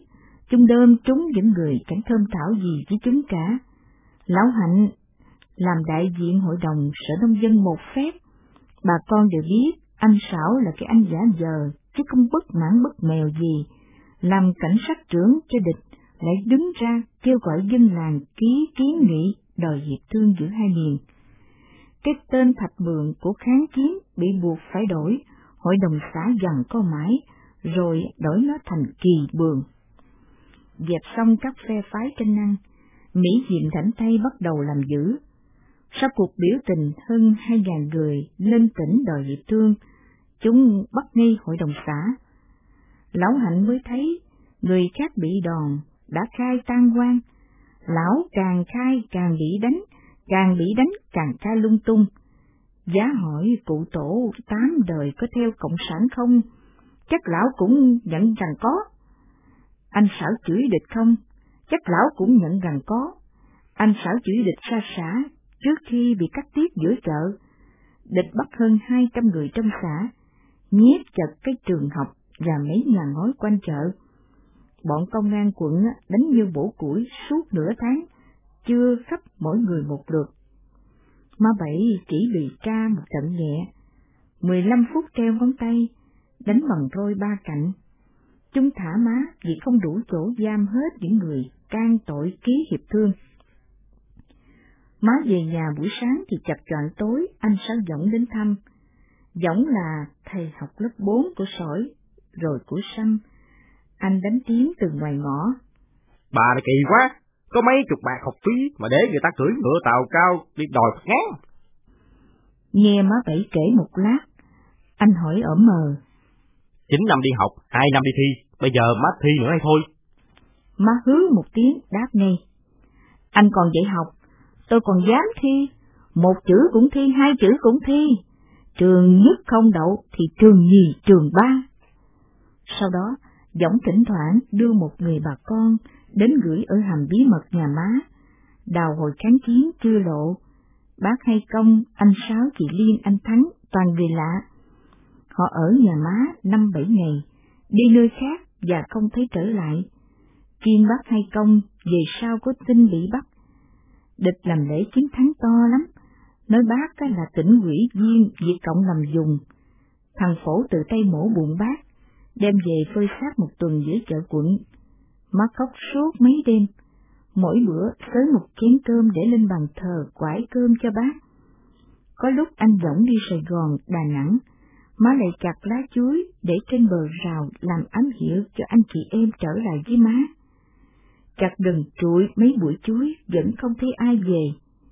Chúng đơm trúng những người chẳng thơm thảo gì với chúng cả. Lão Hạnh làm đại diện hội đồng sở nông dân một phép, bà con đều biết anh Sảo là cái anh giả vờ, chứ không bất mãn bất mèo gì. Làm cảnh sát trưởng cho địch, lại đứng ra kêu gọi dân làng ký kiến nghị đòi hiệp thương giữa hai miền. Cái tên Thạch Mượn của kháng chiến bị buộc phải đổi, hội đồng xã giằng co mãi, rồi đổi nó thành Kỳ Bường. Dẹp xong các phe phái tranh năng, Mỹ Diệm rảnh tay bắt đầu làm dữ. Sau cuộc biểu tình hơn 2.000 người lên tỉnh đòi hiệp thương, chúng bắt ngay hội đồng xã. Lão Hạnh mới thấy người khác bị đòn, đã khai tan quan. Lão càng khai càng bị đánh, càng bị đánh càng khai lung tung. Giá hỏi cụ tổ 8 đời có theo cộng sản không? Chắc lão cũng nhận rằng có. Anh Sảo chửi địch không? Chắc lão cũng nhận rằng có. Anh Sảo chửi địch xa xã trước khi bị cắt tiết giữa chợ. Địch bắt hơn 200 người trong xã, nhét chật cái trường học và mấy nhà ngói quanh chợ. Bọn công an quận đánh như bổ củi suốt nửa tháng, chưa khắp mỗi người một lượt. Má Bảy chỉ bị tra một trận nhẹ, 15 phút treo ngón tay, đánh bằng roi 3 cạnh. Chúng thả má vì không đủ chỗ giam hết những người can tội ký hiệp thương. Má về nhà buổi sáng thì chập choạng tối, anh Sáu Dõng đến thăm. Dõng là thầy học lớp 4 của Sỏi, rồi của Sâm. Anh đánh tiếng từ ngoài ngõ. Bà này kỳ quá, có mấy chục bạc học phí mà để người ta cưỡi ngựa tàu cao đi đòi Phật ngán. Nghe má Bảy kể một lát, anh hỏi ở mờ. 9 năm đi học, 2 năm đi thi, bây giờ má thi nữa hay thôi? Má hứ một tiếng đáp ngay. Anh còn dạy học, tôi còn dám thi, 1 chữ cũng thi, 2 chữ cũng thi. Trường nhất không đậu thì trường nhì, trường 3. Sau đó, Dõng thỉnh thoảng đưa một người bà con đến gửi ở hầm bí mật nhà má. Đào hồi kháng chiến chưa lộ, bác Hay Công, anh Sáu, chị Liên, anh Thắng, toàn người lạ. Họ ở nhà má 5-7 ngày, đi nơi khác và không thấy trở lại. Riêng bác Hay Công về sau có tin bị bắt. Địch làm lễ chiến thắng to lắm, nói bác là tỉnh ủy viên Việt Cộng làm dùng. Thằng Phổ tự tay mổ bụng bác, đem về phơi xác 1 tuần giữa chợ quận. Má khóc suốt mấy đêm, mỗi bữa xới một chén cơm để lên bàn thờ quải cơm cho bác. Có lúc anh Dõng đi Sài Gòn, Đà Nẵng, má lại chặt lá chuối để trên bờ rào làm ám hiệu cho anh chị em trở lại với má. Chặt đừng trụi mấy bụi chuối vẫn không thấy ai về.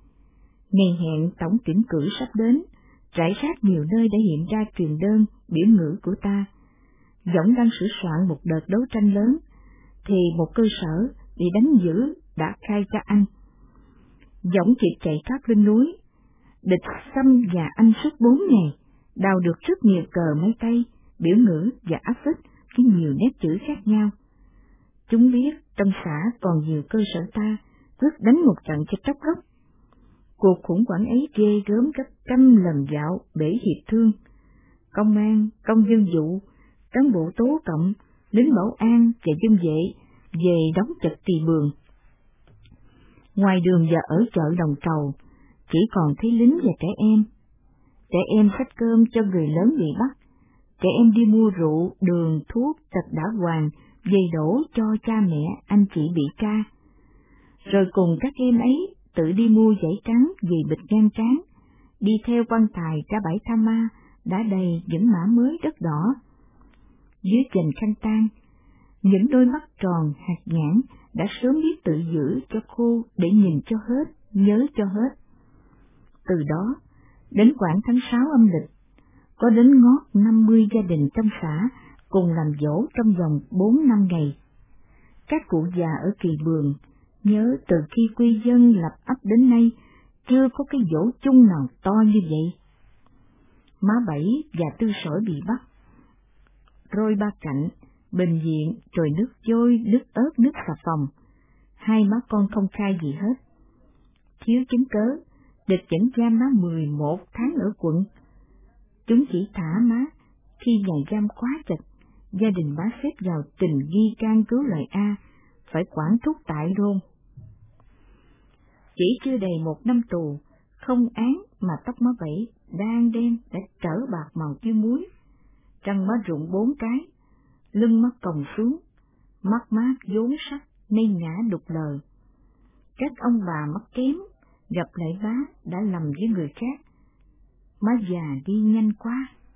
Ngày hẹn tổng tuyển cử sắp đến, rải rác nhiều nơi đã hiện ra truyền đơn, biểu ngữ của ta. Dõng đang sửa soạn một đợt đấu tranh lớn, thì một cơ sở bị đánh dữ đã khai cho anh. Dõng kịp chạy thoát lên núi. Địch xâm nhà anh suốt 4 ngày, đào được rất nhiều cờ máy tay, biểu ngữ và áp phích với nhiều nét chữ khác nhau. Chúng biết trong xã còn nhiều cơ sở ta, quyết đánh một trận cho tróc gốc. Cuộc khủng hoảng ấy ghê gớm gấp 100 lần dạo bể hiệp thương. Công an, công dân vụ, cán bộ tố cộng, lính bảo an và dân vệ về đóng chặt Kỳ Bường. Ngoài đường và ở chợ Đồng Cầu, chỉ còn thấy lính và trẻ em. Trẻ em xách cơm cho người lớn bị bắt, trẻ em đi mua rượu, đường, thuốc, tật đã hoàng, về đổ cho cha mẹ, anh chị bị tra. Rồi cùng các em ấy tự đi mua giấy trắng vì bịch ngang trán, đi theo quan tài ra bãi Tha Ma đã đầy những mã mới đất đỏ. Dưới chành khăn tang, những đôi mắt tròn hạt nhãn đã sớm biết tự giữ cho khô để nhìn cho hết, nhớ cho hết. Từ đó, đến khoảng tháng 6 âm lịch, có đến ngót 50 gia đình trong xã cùng làm dỗ trong vòng 4-5 ngày. Các cụ già ở Kỳ Bường nhớ từ khi quy dân lập ấp đến nay chưa có cái dỗ chung nào to như vậy. Má Bảy và Tư Sỏi bị bắt, roi 3 cạnh, bệnh viện, rồi nước vôi, nước ớt, nước xà phòng. 2 má con không khai gì hết. Thiếu chứng cớ, địch vẫn giam má 11 tháng ở quận. Chúng chỉ thả má khi nhà giam quá chật, gia đình má xếp vào tình nghi can cứu loài A, phải quản thúc tại Rome. Chỉ chưa đầy 1 năm tù, không án mà tóc má Bảy đang đen đã trở bạc màu như muối, răng má rụng 4 cái, lưng má còng xuống, mắt má vốn sắc nên ngã đục lờ. Các ông bà mắt kém gặp lại má đã lầm với người khác, má già đi nhanh quá.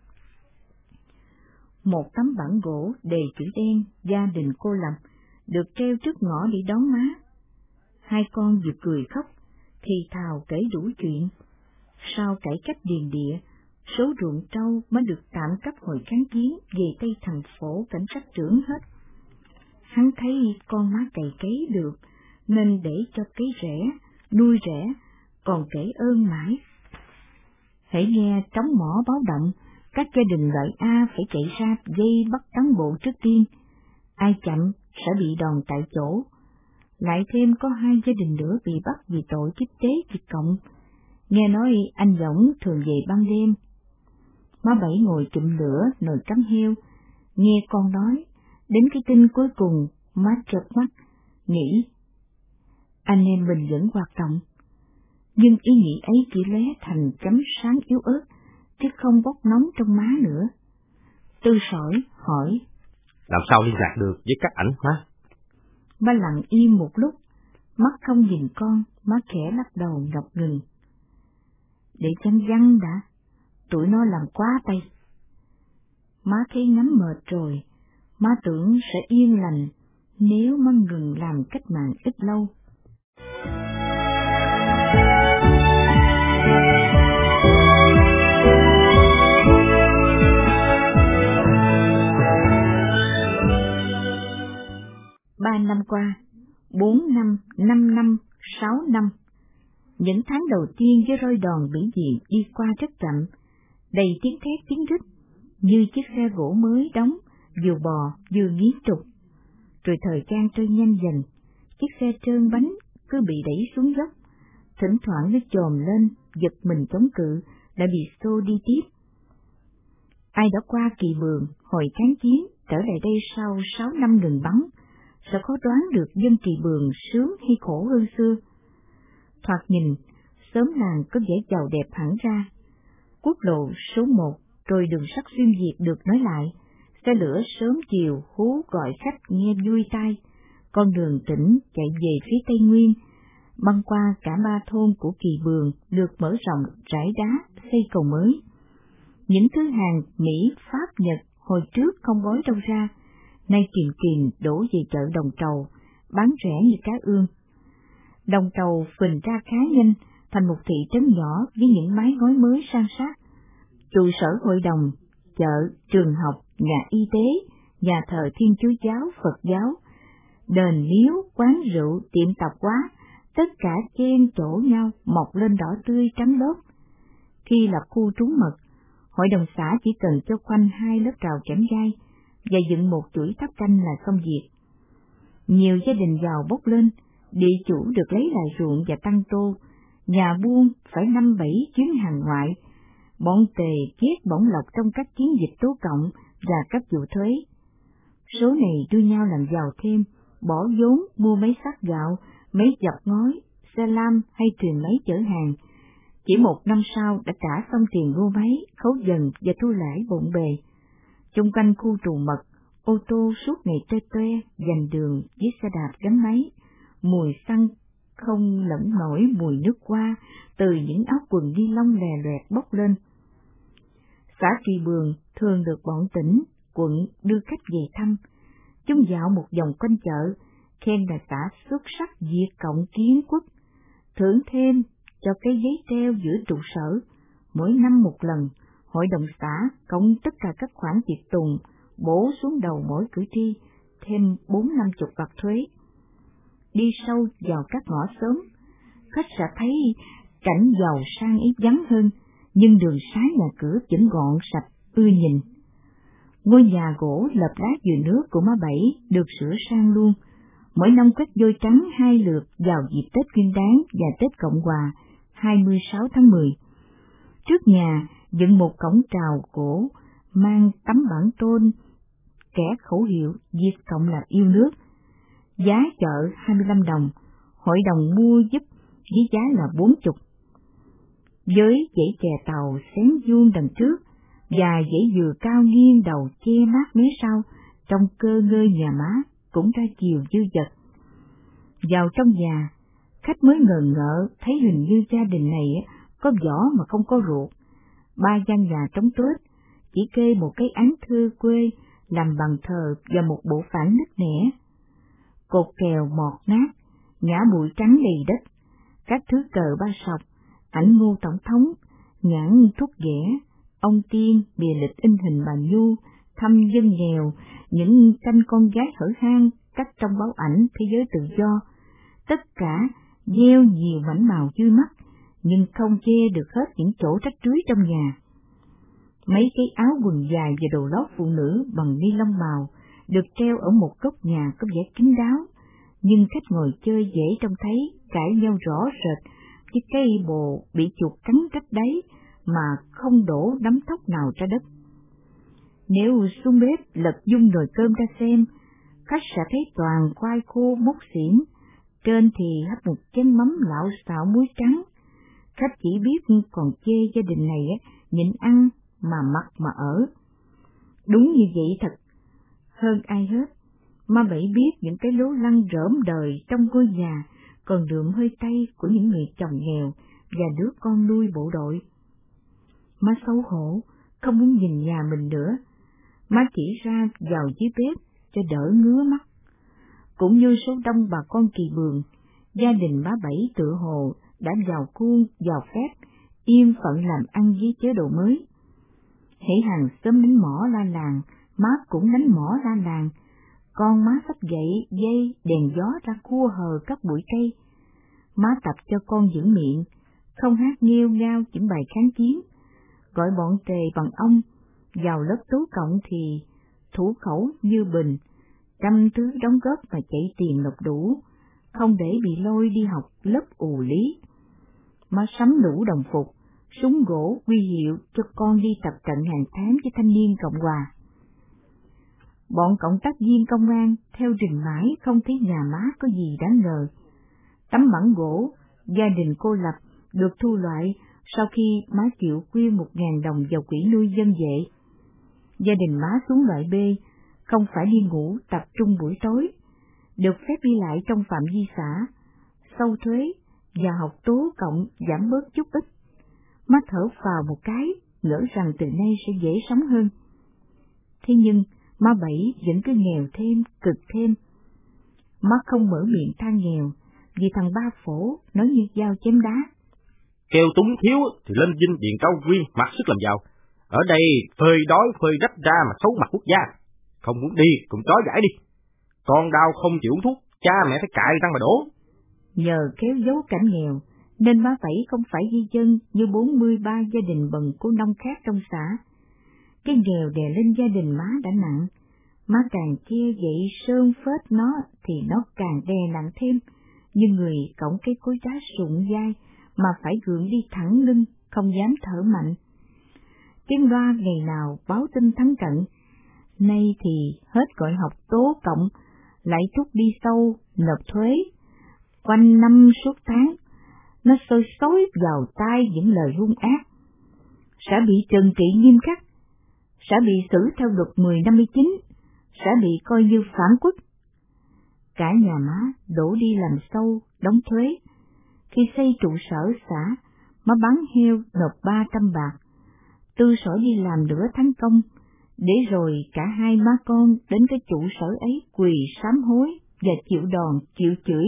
Một tấm bảng gỗ đề chữ đen gia đình cô lập được treo trước ngõ để đón má. Hai con vừa cười khóc, thì thào kể đủ chuyện. Sau cải cách điền địa, số ruộng trâu mới được tạm cấp hồi kháng chiến về tay thằng Phổ cảnh sát trưởng hết. Hắn thấy con má cày cấy được, nên để cho cấy rẻ, nuôi rẻ, còn kể ơn mãi. Hễ nghe trống mỏ báo động, các gia đình loại A phải chạy ra dây bắt cán bộ trước tiên. Ai chậm sẽ bị đòn tại chỗ. Lại thêm có 2 gia đình nữa bị bắt vì tội tiếp tế Việt Cộng. Nghe nói anh Dõng thường về ban đêm. Má Bảy ngồi chụm lửa nồi cắm heo, nghe con nói, đến cái tin cuối cùng má trợt mắt, nghĩ anh em mình vẫn hoạt động. Nhưng ý nghĩ ấy chỉ lóe thành chấm sáng yếu ớt, chứ không bốc nóng trong má nữa. Tư sỏi hỏi, làm sao liên lạc được với các ảnh má? Má lặng im một lúc, mắt không nhìn con, má khẽ lắc đầu ngập ngừng. Để chăn văng đã, tụi nó làm quá tay. Má thấy ngắm mệt rồi, má tưởng sẽ yên lành nếu má ngừng làm cách mạng ít lâu. Ba năm qua, 4 năm, 5 năm, 6 năm. Những tháng đầu tiên với roi đòn bị diện đi qua rất chậm, đầy tiếng thét tiếng rít, như chiếc xe gỗ mới đóng, vừa bò vừa nghiến trục. Rồi thời gian trôi nhanh dần, chiếc xe trơn bánh cứ bị đẩy xuống dốc, thỉnh thoảng nó chồm lên, giật mình chống cự, lại bị xô đi tiếp. Ai đã qua Kỳ Bường hồi kháng chiến trở lại đây sau 6 năm ngừng bắn, sẽ khó đoán được dân Kỳ Bường sướng hay khổ hơn xưa. Thoạt nhìn, xóm làng có vẻ giàu đẹp hẳn ra. Quốc lộ số 1 rồi đường sắt xuyên Việt được nối lại, xe lửa sớm chiều hú gọi khách nghe vui tai, con đường tỉnh chạy về phía Tây Nguyên, băng qua cả 3 thôn của Kỳ Bường được mở rộng rải đá, xây cầu mới. Những thứ hàng Mỹ, Pháp, Nhật hồi trước không gói đâu ra, nay kìm kìm đổ về chợ Đồng Trầu, bán rẻ như cá ương. Đồng Trầu phình ra khá nhanh, thành một thị trấn nhỏ với những mái ngói mới san sát. Trụ sở hội đồng, chợ, trường học, nhà y tế, nhà thờ Thiên Chúa giáo, Phật giáo, đền miếu, quán rượu, tiệm tạp hóa, tất cả chen chỗ nhau mọc lên đỏ tươi trắng lốp. Khi lập khu trú mật, hội đồng xã chỉ cần cho quanh 2 lớp rào kẽm gai và dựng một chuỗi tháp canh là xong việc. Nhiều gia đình giàu bốc lên, địa chủ được lấy lại ruộng và tăng tô, nhà buôn phải 5-7 chuyến hàng ngoại, bọn tề kiết bổng lộc trong các chiến dịch tố cộng và các vụ thuế. Số này đua nhau làm giàu thêm, bỏ vốn mua máy xắt gạo, máy dập ngói, xe lam hay thuyền máy chở hàng. Chỉ 1 năm sau đã trả xong tiền mua máy, khấu dần và thu lãi bộn bề. Chung quanh khu trù mật, ô tô suốt ngày toe toe dành đường với xe đạp gắn máy, mùi xăng không lẫn nổi mùi nước hoa từ những áo quần ni lông lè loẹt bốc lên. Xã Kỳ Bường thường được bọn tỉnh, quận đưa khách về thăm. Chúng dạo một vòng quanh chợ, khen là xã xuất sắc Việt Cộng kiến quốc, thưởng thêm cho cái giấy treo giữa trụ sở. Mỗi năm một lần, hội đồng xã cộng tất cả các khoản tiệc tùng bổ xuống đầu mỗi cử tri thêm 40-50 bạc thuế. Đi sâu vào các ngõ xóm, khách sẽ thấy cảnh giàu sang ít vắng hơn, nhưng đường xá nhà cửa vẫn gọn sạch, ưa nhìn. Ngôi nhà gỗ lợp lá dừa nước của má Bảy được sửa sang luôn, mỗi năm quét vôi trắng 2 lượt vào dịp Tết Nguyên Đán và Tết Cộng Hòa 26 tháng 10. Trước nhà dựng một cổng trào gỗ mang tấm bảng tôn kẻ khẩu hiệu Việt Cộng là yêu nước. giá chợ 25 đồng, hội đồng mua giúp với giá là 40. Với dãy chè tàu xén vuông đằng trước và dãy dừa cao nghiêng đầu che mát mé sau, trong cơ ngơi nhà má cũng ra chiều dư dật. Vào trong nhà, khách mới ngờ ngợ thấy hình như gia đình này có võ mà không có ruột. 3 gian nhà trống tuếch, chỉ kê một cái án thưa quê làm bằng thờ và một bộ phản nứt nẻ. Cột kèo mọt nát, ngã bụi trắng đầy đất, các thứ cờ ba sọc, ảnh Ngô Tổng thống, nhãn thuốc ghẻ, ông Tiên, bìa lịch in hình bà Nhu, thăm dân nghèo, những tranh con gái hở hang cắt trong báo ảnh Thế giới tự do, tất cả gieo nhiều mảnh màu vui mắt, nhưng không che được hết những chỗ rách rưới trong nhà. Mấy cái áo quần dài và đồ lót phụ nữ bằng ni lông màu được treo ở một góc nhà có vẻ kín đáo, nhưng khách ngồi chơi dễ trông thấy cãi nhau rõ rệt với cây bồ bị chuột cắn rách đáy mà không đổ đấm thóc nào ra đất. Nếu xuống bếp lật dung nồi cơm ra xem, khách sẽ thấy toàn khoai khô mốc xỉn, trên thì hấp một chén mắm lạo xạo muối trắng. Khách chỉ biết còn chê gia đình này nhịn ăn mà mặc mà ở. Đúng như vậy thật. Hơn ai hết, má Bảy biết những cái lố lăng rỡm đời trong ngôi nhà còn đượm hơi tay của những người chồng nghèo và đứa con nuôi bộ đội. Má xấu hổ, không muốn nhìn nhà mình nữa. Má chỉ ra vào dưới bếp cho đỡ ngứa mắt. Cũng như số đông bà con Kỳ Bường, gia đình má Bảy tựa hồ đã vào khuôn, vào phép, yên phận làm ăn với chế độ mới. Hễ hàng xóm đánh mỏ la làng, má cũng đánh mỏ la làng. Con má xách gậy, dây, đèn gió ra cua hờ các bụi cây. Má tập cho con giữ miệng, không hát nghêu ngao những bài kháng chiến. Gọi bọn tề bằng ông, vào lớp tố cộng thì thủ khẩu như bình, trăm thứ đóng góp mà chạy tiền nộp đủ, không để bị lôi đi học lớp ù lý. Má sắm đủ đồng phục, súng gỗ huy hiệu cho con đi tập trận hàng tháng với thanh niên Cộng Hòa. Bọn cộng tác viên công an theo rình mãi không thấy nhà má có gì đáng ngờ. Tấm bảng gỗ, gia đình cô lập được thu loại sau khi má chịu quyên 1.000 đồng vào quỹ nuôi dân vệ. Gia đình má xuống loại B, không phải đi ngủ tập trung buổi tối, được phép đi lại trong phạm vi xã, sâu thuế và học tố cộng giảm bớt chút ít. Má thở phào một cái, ngỡ rằng từ nay sẽ dễ sống hơn. Thế nhưng má Bảy vẫn cứ nghèo thêm, cực thêm. Má không mở miệng than nghèo, vì thằng Ba Phổ nói như dao chém đá. Kêu túng thiếu thì lên dinh điện cao quyên mặc sức làm giàu. Ở đây phơi đói phơi rách ra mà xấu mặt quốc gia. Không muốn đi cũng chó giải đi. Con đau không chịu uống thuốc, cha mẹ phải cại răng mà đổ. Nhờ kéo dấu cảnh nghèo, nên má Bảy không phải di dân như 43 gia đình bần cô nông khác trong xã. Cái nghèo đè lên gia đình má đã nặng, má càng che dậy sơn phết nó thì nó càng đè nặng thêm, như người cõng cái cối đá sụn vai mà phải gượng đi thẳng lưng, không dám thở mạnh. Tiếng loa ngày nào báo tin thắng trận, nay thì hết gọi học tố cộng, lại trút đi sâu, nộp thuế. Quanh năm suốt tháng, nó sôi xối vào tai những lời hung ác. Sẽ bị trừng trị nghiêm khắc, sẽ bị xử theo luật 10/59, sẽ bị coi như phản quốc. Cả nhà má đổ đi làm sâu, đóng thuế. Khi xây trụ sở xã, má bán heo nộp 300 bạc. Tư sở đi làm nửa tháng công, để rồi cả hai má con đến cái trụ sở ấy quỳ sám hối và chịu đòn, chịu chửi.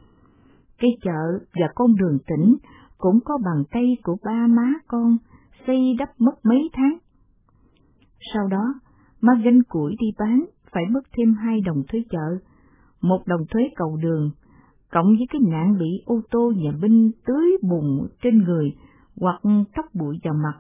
Cái chợ và con đường tỉnh cũng có bàn tay của ba má con xây đắp mất mấy tháng. Sau đó, má gánh củi đi bán phải mất thêm 2 đồng thuế chợ, 1 đồng thuế cầu đường, cộng với cái nạn bị ô tô nhà binh tưới bùn trên người hoặc tóc bụi vào mặt.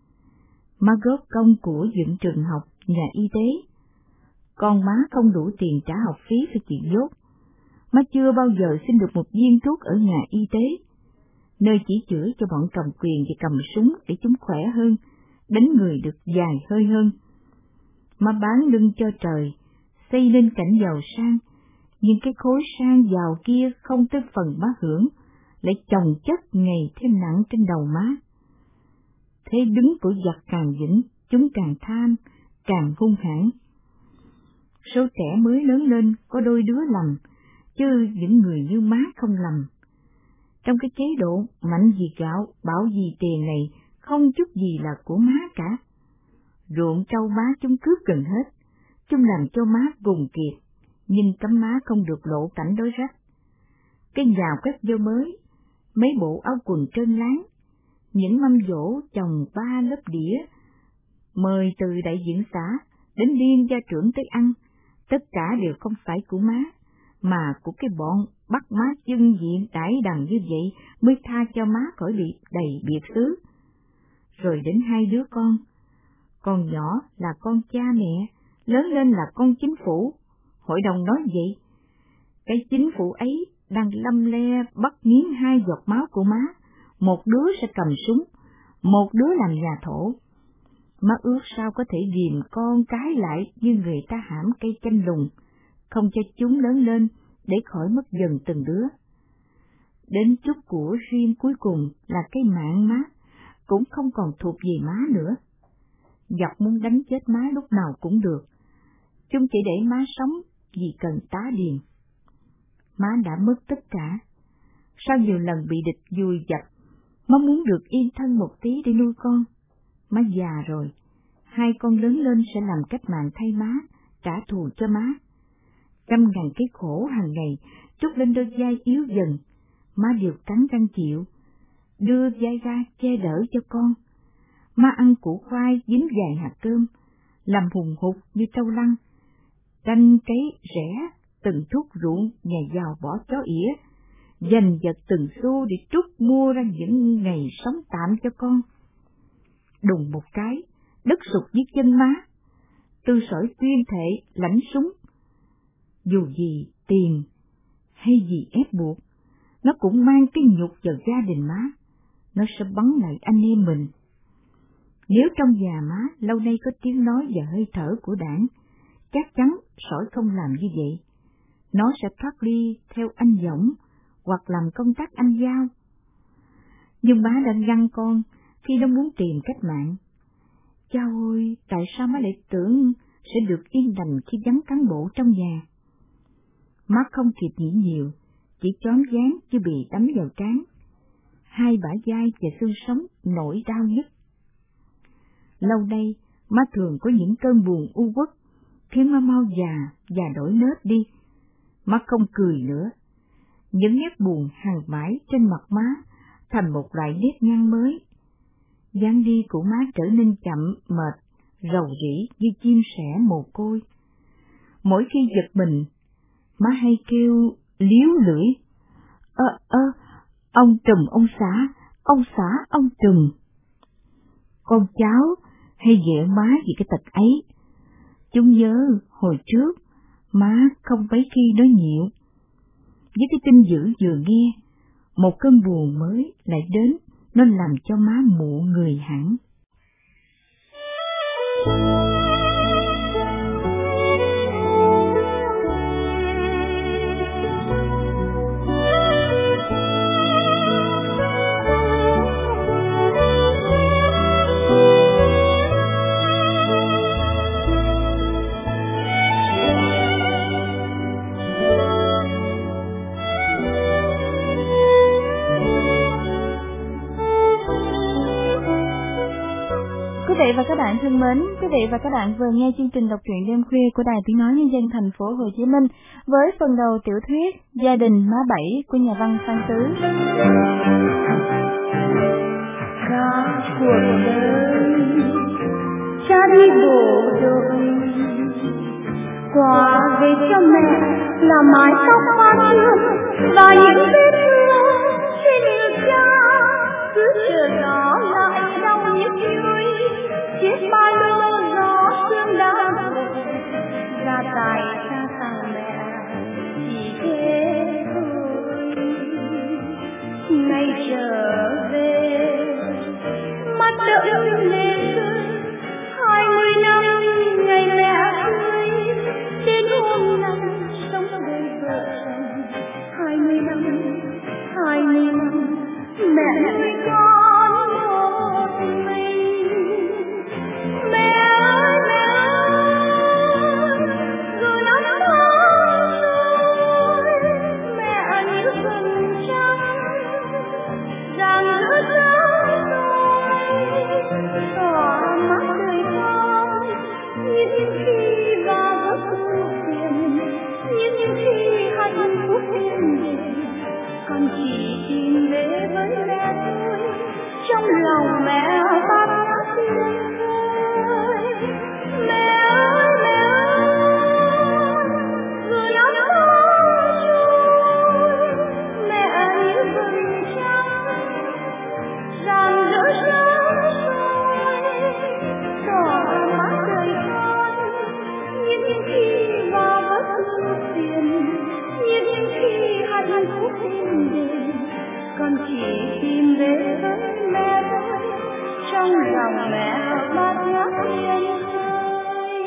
Má góp công của dựng trường học, nhà y tế. Con má không đủ tiền trả học phí cho chị dốt. Má chưa bao giờ xin được một viên thuốc ở nhà y tế, nơi chỉ chữa cho bọn cầm quyền và cầm súng để chúng khỏe hơn, đánh người được dài hơi hơn. Má bán lưng cho trời, xây nên cảnh giàu sang, Nhưng cái khối sang giàu kia không tới phần má hưởng, lại chồng chất ngày thêm nặng trên đầu má. Thế đứng của giặc càng vững, chúng càng tham, càng hung hãn. Số trẻ mới lớn lên có đôi đứa lầm, chứ những người như má không lầm. Trong cái chế độ mạnh vì gạo, bảo vì tiền này, không chút gì là của má cả. Ruộng trâu má chúng cướp gần hết, chúng làm cho má vùng kiệt, nhưng cấm má không được lộ cảnh đói rách. Cái nhào quét vô mới, mấy bộ áo quần trơn láng, những mâm dỗ chồng 3 lớp đĩa, mời từ đại diện xã đến liên gia trưởng tới ăn, tất cả đều không phải của má, mà của cái bọn bắt má dưng diện đãi đằng như vậy mới tha cho má khỏi bị đầy biệt xứ. Rồi đến 2 đứa con nhỏ là con cha mẹ, lớn lên là con chính phủ. Hội đồng nói vậy, cái chính phủ ấy đang lăm le bắt miếng 2 giọt máu của má, một đứa sẽ cầm súng, một đứa làm nhà thổ. Má ước sao có thể ghìm con cái lại như người ta hãm cây chanh lùng, không cho chúng lớn lên để khỏi mất dần từng đứa. Đến chút của riêng cuối cùng là cái mạng má, cũng không còn thuộc về má nữa. Giặc muốn đánh chết má lúc nào cũng được, chúng chỉ để má sống vì cần tá điền. Má đã mất tất cả, sau nhiều lần bị địch vùi dập, má muốn được yên thân một tí để nuôi con. Má già rồi, 2 con lớn lên sẽ làm cách mạng thay má, trả thù cho má. Trăm ngàn cái khổ hàng ngày trút lên đôi vai yếu dần, má đều cắn răng chịu, đưa vai ra che đỡ cho con. Má ăn củ khoai dính vài hạt cơm, làm hùng hục như trâu lăng, canh cấy rẻ từng thúc ruộng nhà giàu bỏ chó ỉa, dành giật từng xu để trút mua ra những ngày sống tạm cho con. Đùng một cái, đất sụt dưới chân má, Tư Sỏi tuyên thệ lãnh súng. Dù gì tiền hay gì ép buộc, nó cũng mang cái nhục vào gia đình má, nó sẽ bắn lại anh em mình. Nếu trong nhà má lâu nay có tiếng nói và hơi thở của đảng, chắc chắn Sỏi không làm như vậy. Nó sẽ thoát ly theo anh Dõng hoặc làm công tác anh Giao. Nhưng má đã ngăn con khi nó muốn tìm cách mạng. Cha ơi, tại sao má lại tưởng sẽ được yên lành khi vắng cán bộ trong nhà? Má không kịp nghĩ nhiều, chỉ chóm váng chứ bị đấm vào trán. 2 bả vai và xương sống nổi đau nhất. Lâu nay, má thường có những cơn buồn u uất, khiến má mau già và đổi nết đi. Má không cười nữa. Những nét buồn hằn mãi trên mặt má thành một loại nét nhăn mới. Dáng đi của má trở nên chậm, mệt, rầu rĩ như chim sẻ mồ côi. Mỗi khi giật mình, má hay kêu líu lưỡi: Ông Trùm, ông xã, ông Trùm. Con cháu hay ghẹo má vì cái tật ấy. Chúng nhớ hồi trước, má không mấy khi nói nhiều. Với cái tin dữ vừa nghe, một cơn buồn mới lại đến, nó làm cho má muộn người hẳn. Quý vị và các bạn thân mến, quý vị và các bạn vừa nghe chương trình đọc truyện đêm khuya của Đài Tiếng nói Nhân dân thành phố Hồ Chí Minh với phần đầu tiểu thuyết Gia đình má Bảy của nhà văn Phan Tứ. Cả cuộc đời cha đi bộ đội, quà về cho mẹ là mái tóc hoa hương và những vết thương trên người cha, cứ chờ đó lại đau nhức nhối. Chiếc ba lô gió sương đã đổ ra tài cha tặng mẹ chỉ thế thôi. Ngày trở về mắt đỡ lệ rơi, 20 năm ngày mẹ ơi, đến hôm nay sống đời vợ 20 năm, 20 năm mẹ nuôi con một mình. Mẹ ơi mẹ ơi, dù năm tháng trôi, mẹ như vầng trăng rạng rỡ sáng soi, tỏa mắt đời con những khi vào giấc ngủ phiền, những khi hạnh phúc êm đềm. Con chỉ tìm về với mẹ thôi, trong lòng mẹ bát ngát tiếng khơi. Mẹ ơi mẹ ơi, dù năm tháng trôi, mẹ như vầng trăng rạng rỡ sáng soi, tỏa mắt đời con những khi vào giấc ngủ phiền, những khi hạnh phúc êm đềm. Con chỉ tìm về với mẹ thôi, trong lòng mẹ bát ngát tiếng khơi.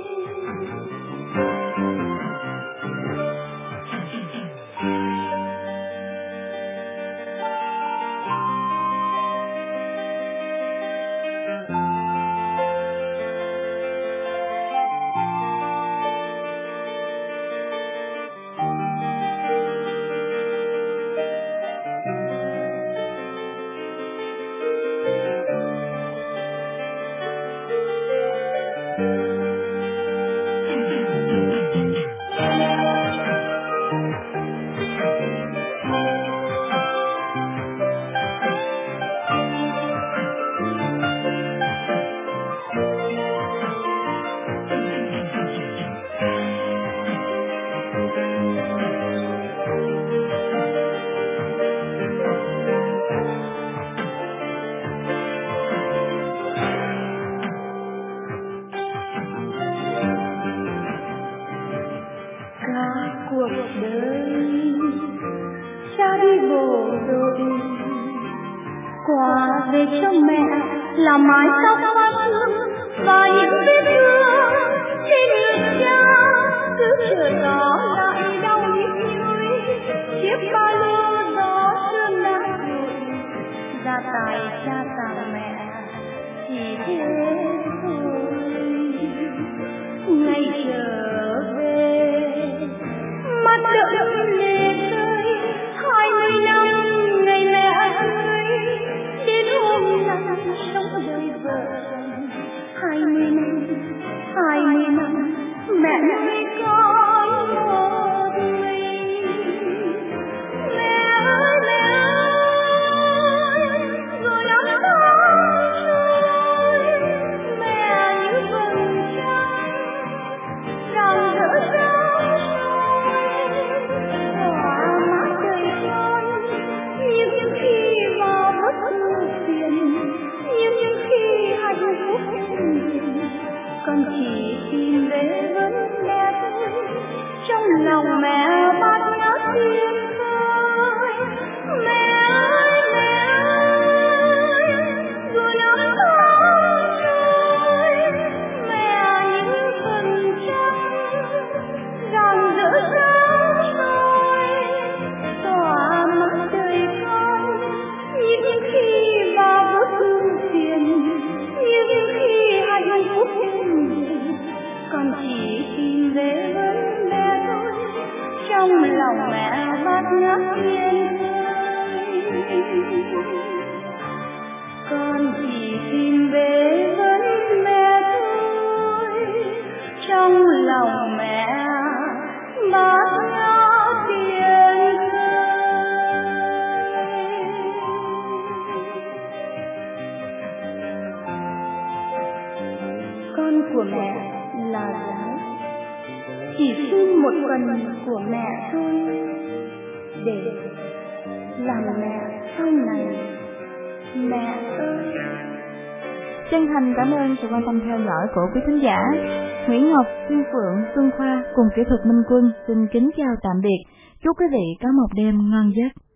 Cuộc đời cha đi bộ đội, quà về cho mẹ là mái tóc hoa hương và những vết thương trên người cha. Cứ chờ gió lại đau nhức nhối, chiếc ba lô gió sương đã rụi, gia tài cha tặng mẹ chỉ thế thôi. Ngày trở về mắt đẫm lệ rơi, 20 năm ngày mẹ ơi, đến hôm nay sống đời vợ chồng. 20 năm mẹ nuôi con một mình. Mẹ ơi mẹ ơi, dù năm tháng trôi, mẹ như vầng trăng rạng rỡ sáng soi, tỏa mắt đời con những khi vào giấc ngủ phiền, những khi hạnh phúc êm đềm. Con chỉ tìm về với mẹ thôi, trong lòng mẹ bát ngát tiếng khơi. Mẹ ơi mẹ ơi, dù năm tháng trôi, mẹ như vầng trăng rạng rỡ sáng soi, tỏa mắt đời con những khi vào giấc ngủ phiền, những khi hạnh phúc êm đềm. Con chỉ tìm về với mẹ thôi, trong lòng mẹ bát ngát tiếng khơi. Con chỉ tìm về với mẹ thôi, trong lòng mẹ bát ngát tiếng khơi. Con của mẹ là giáo, chỉ xin một phần của mẹ thôi, để làm mẹ sau này. Mẹ ơi. Chân thành cảm ơn sự quan tâm theo dõi của quý thính giả. Nguyễn Ngọc, Kim Phượng, Xuân Khoa cùng kỹ thuật Minh Quân xin kính chào tạm biệt. Chúc quý vị có một đêm ngon giấc.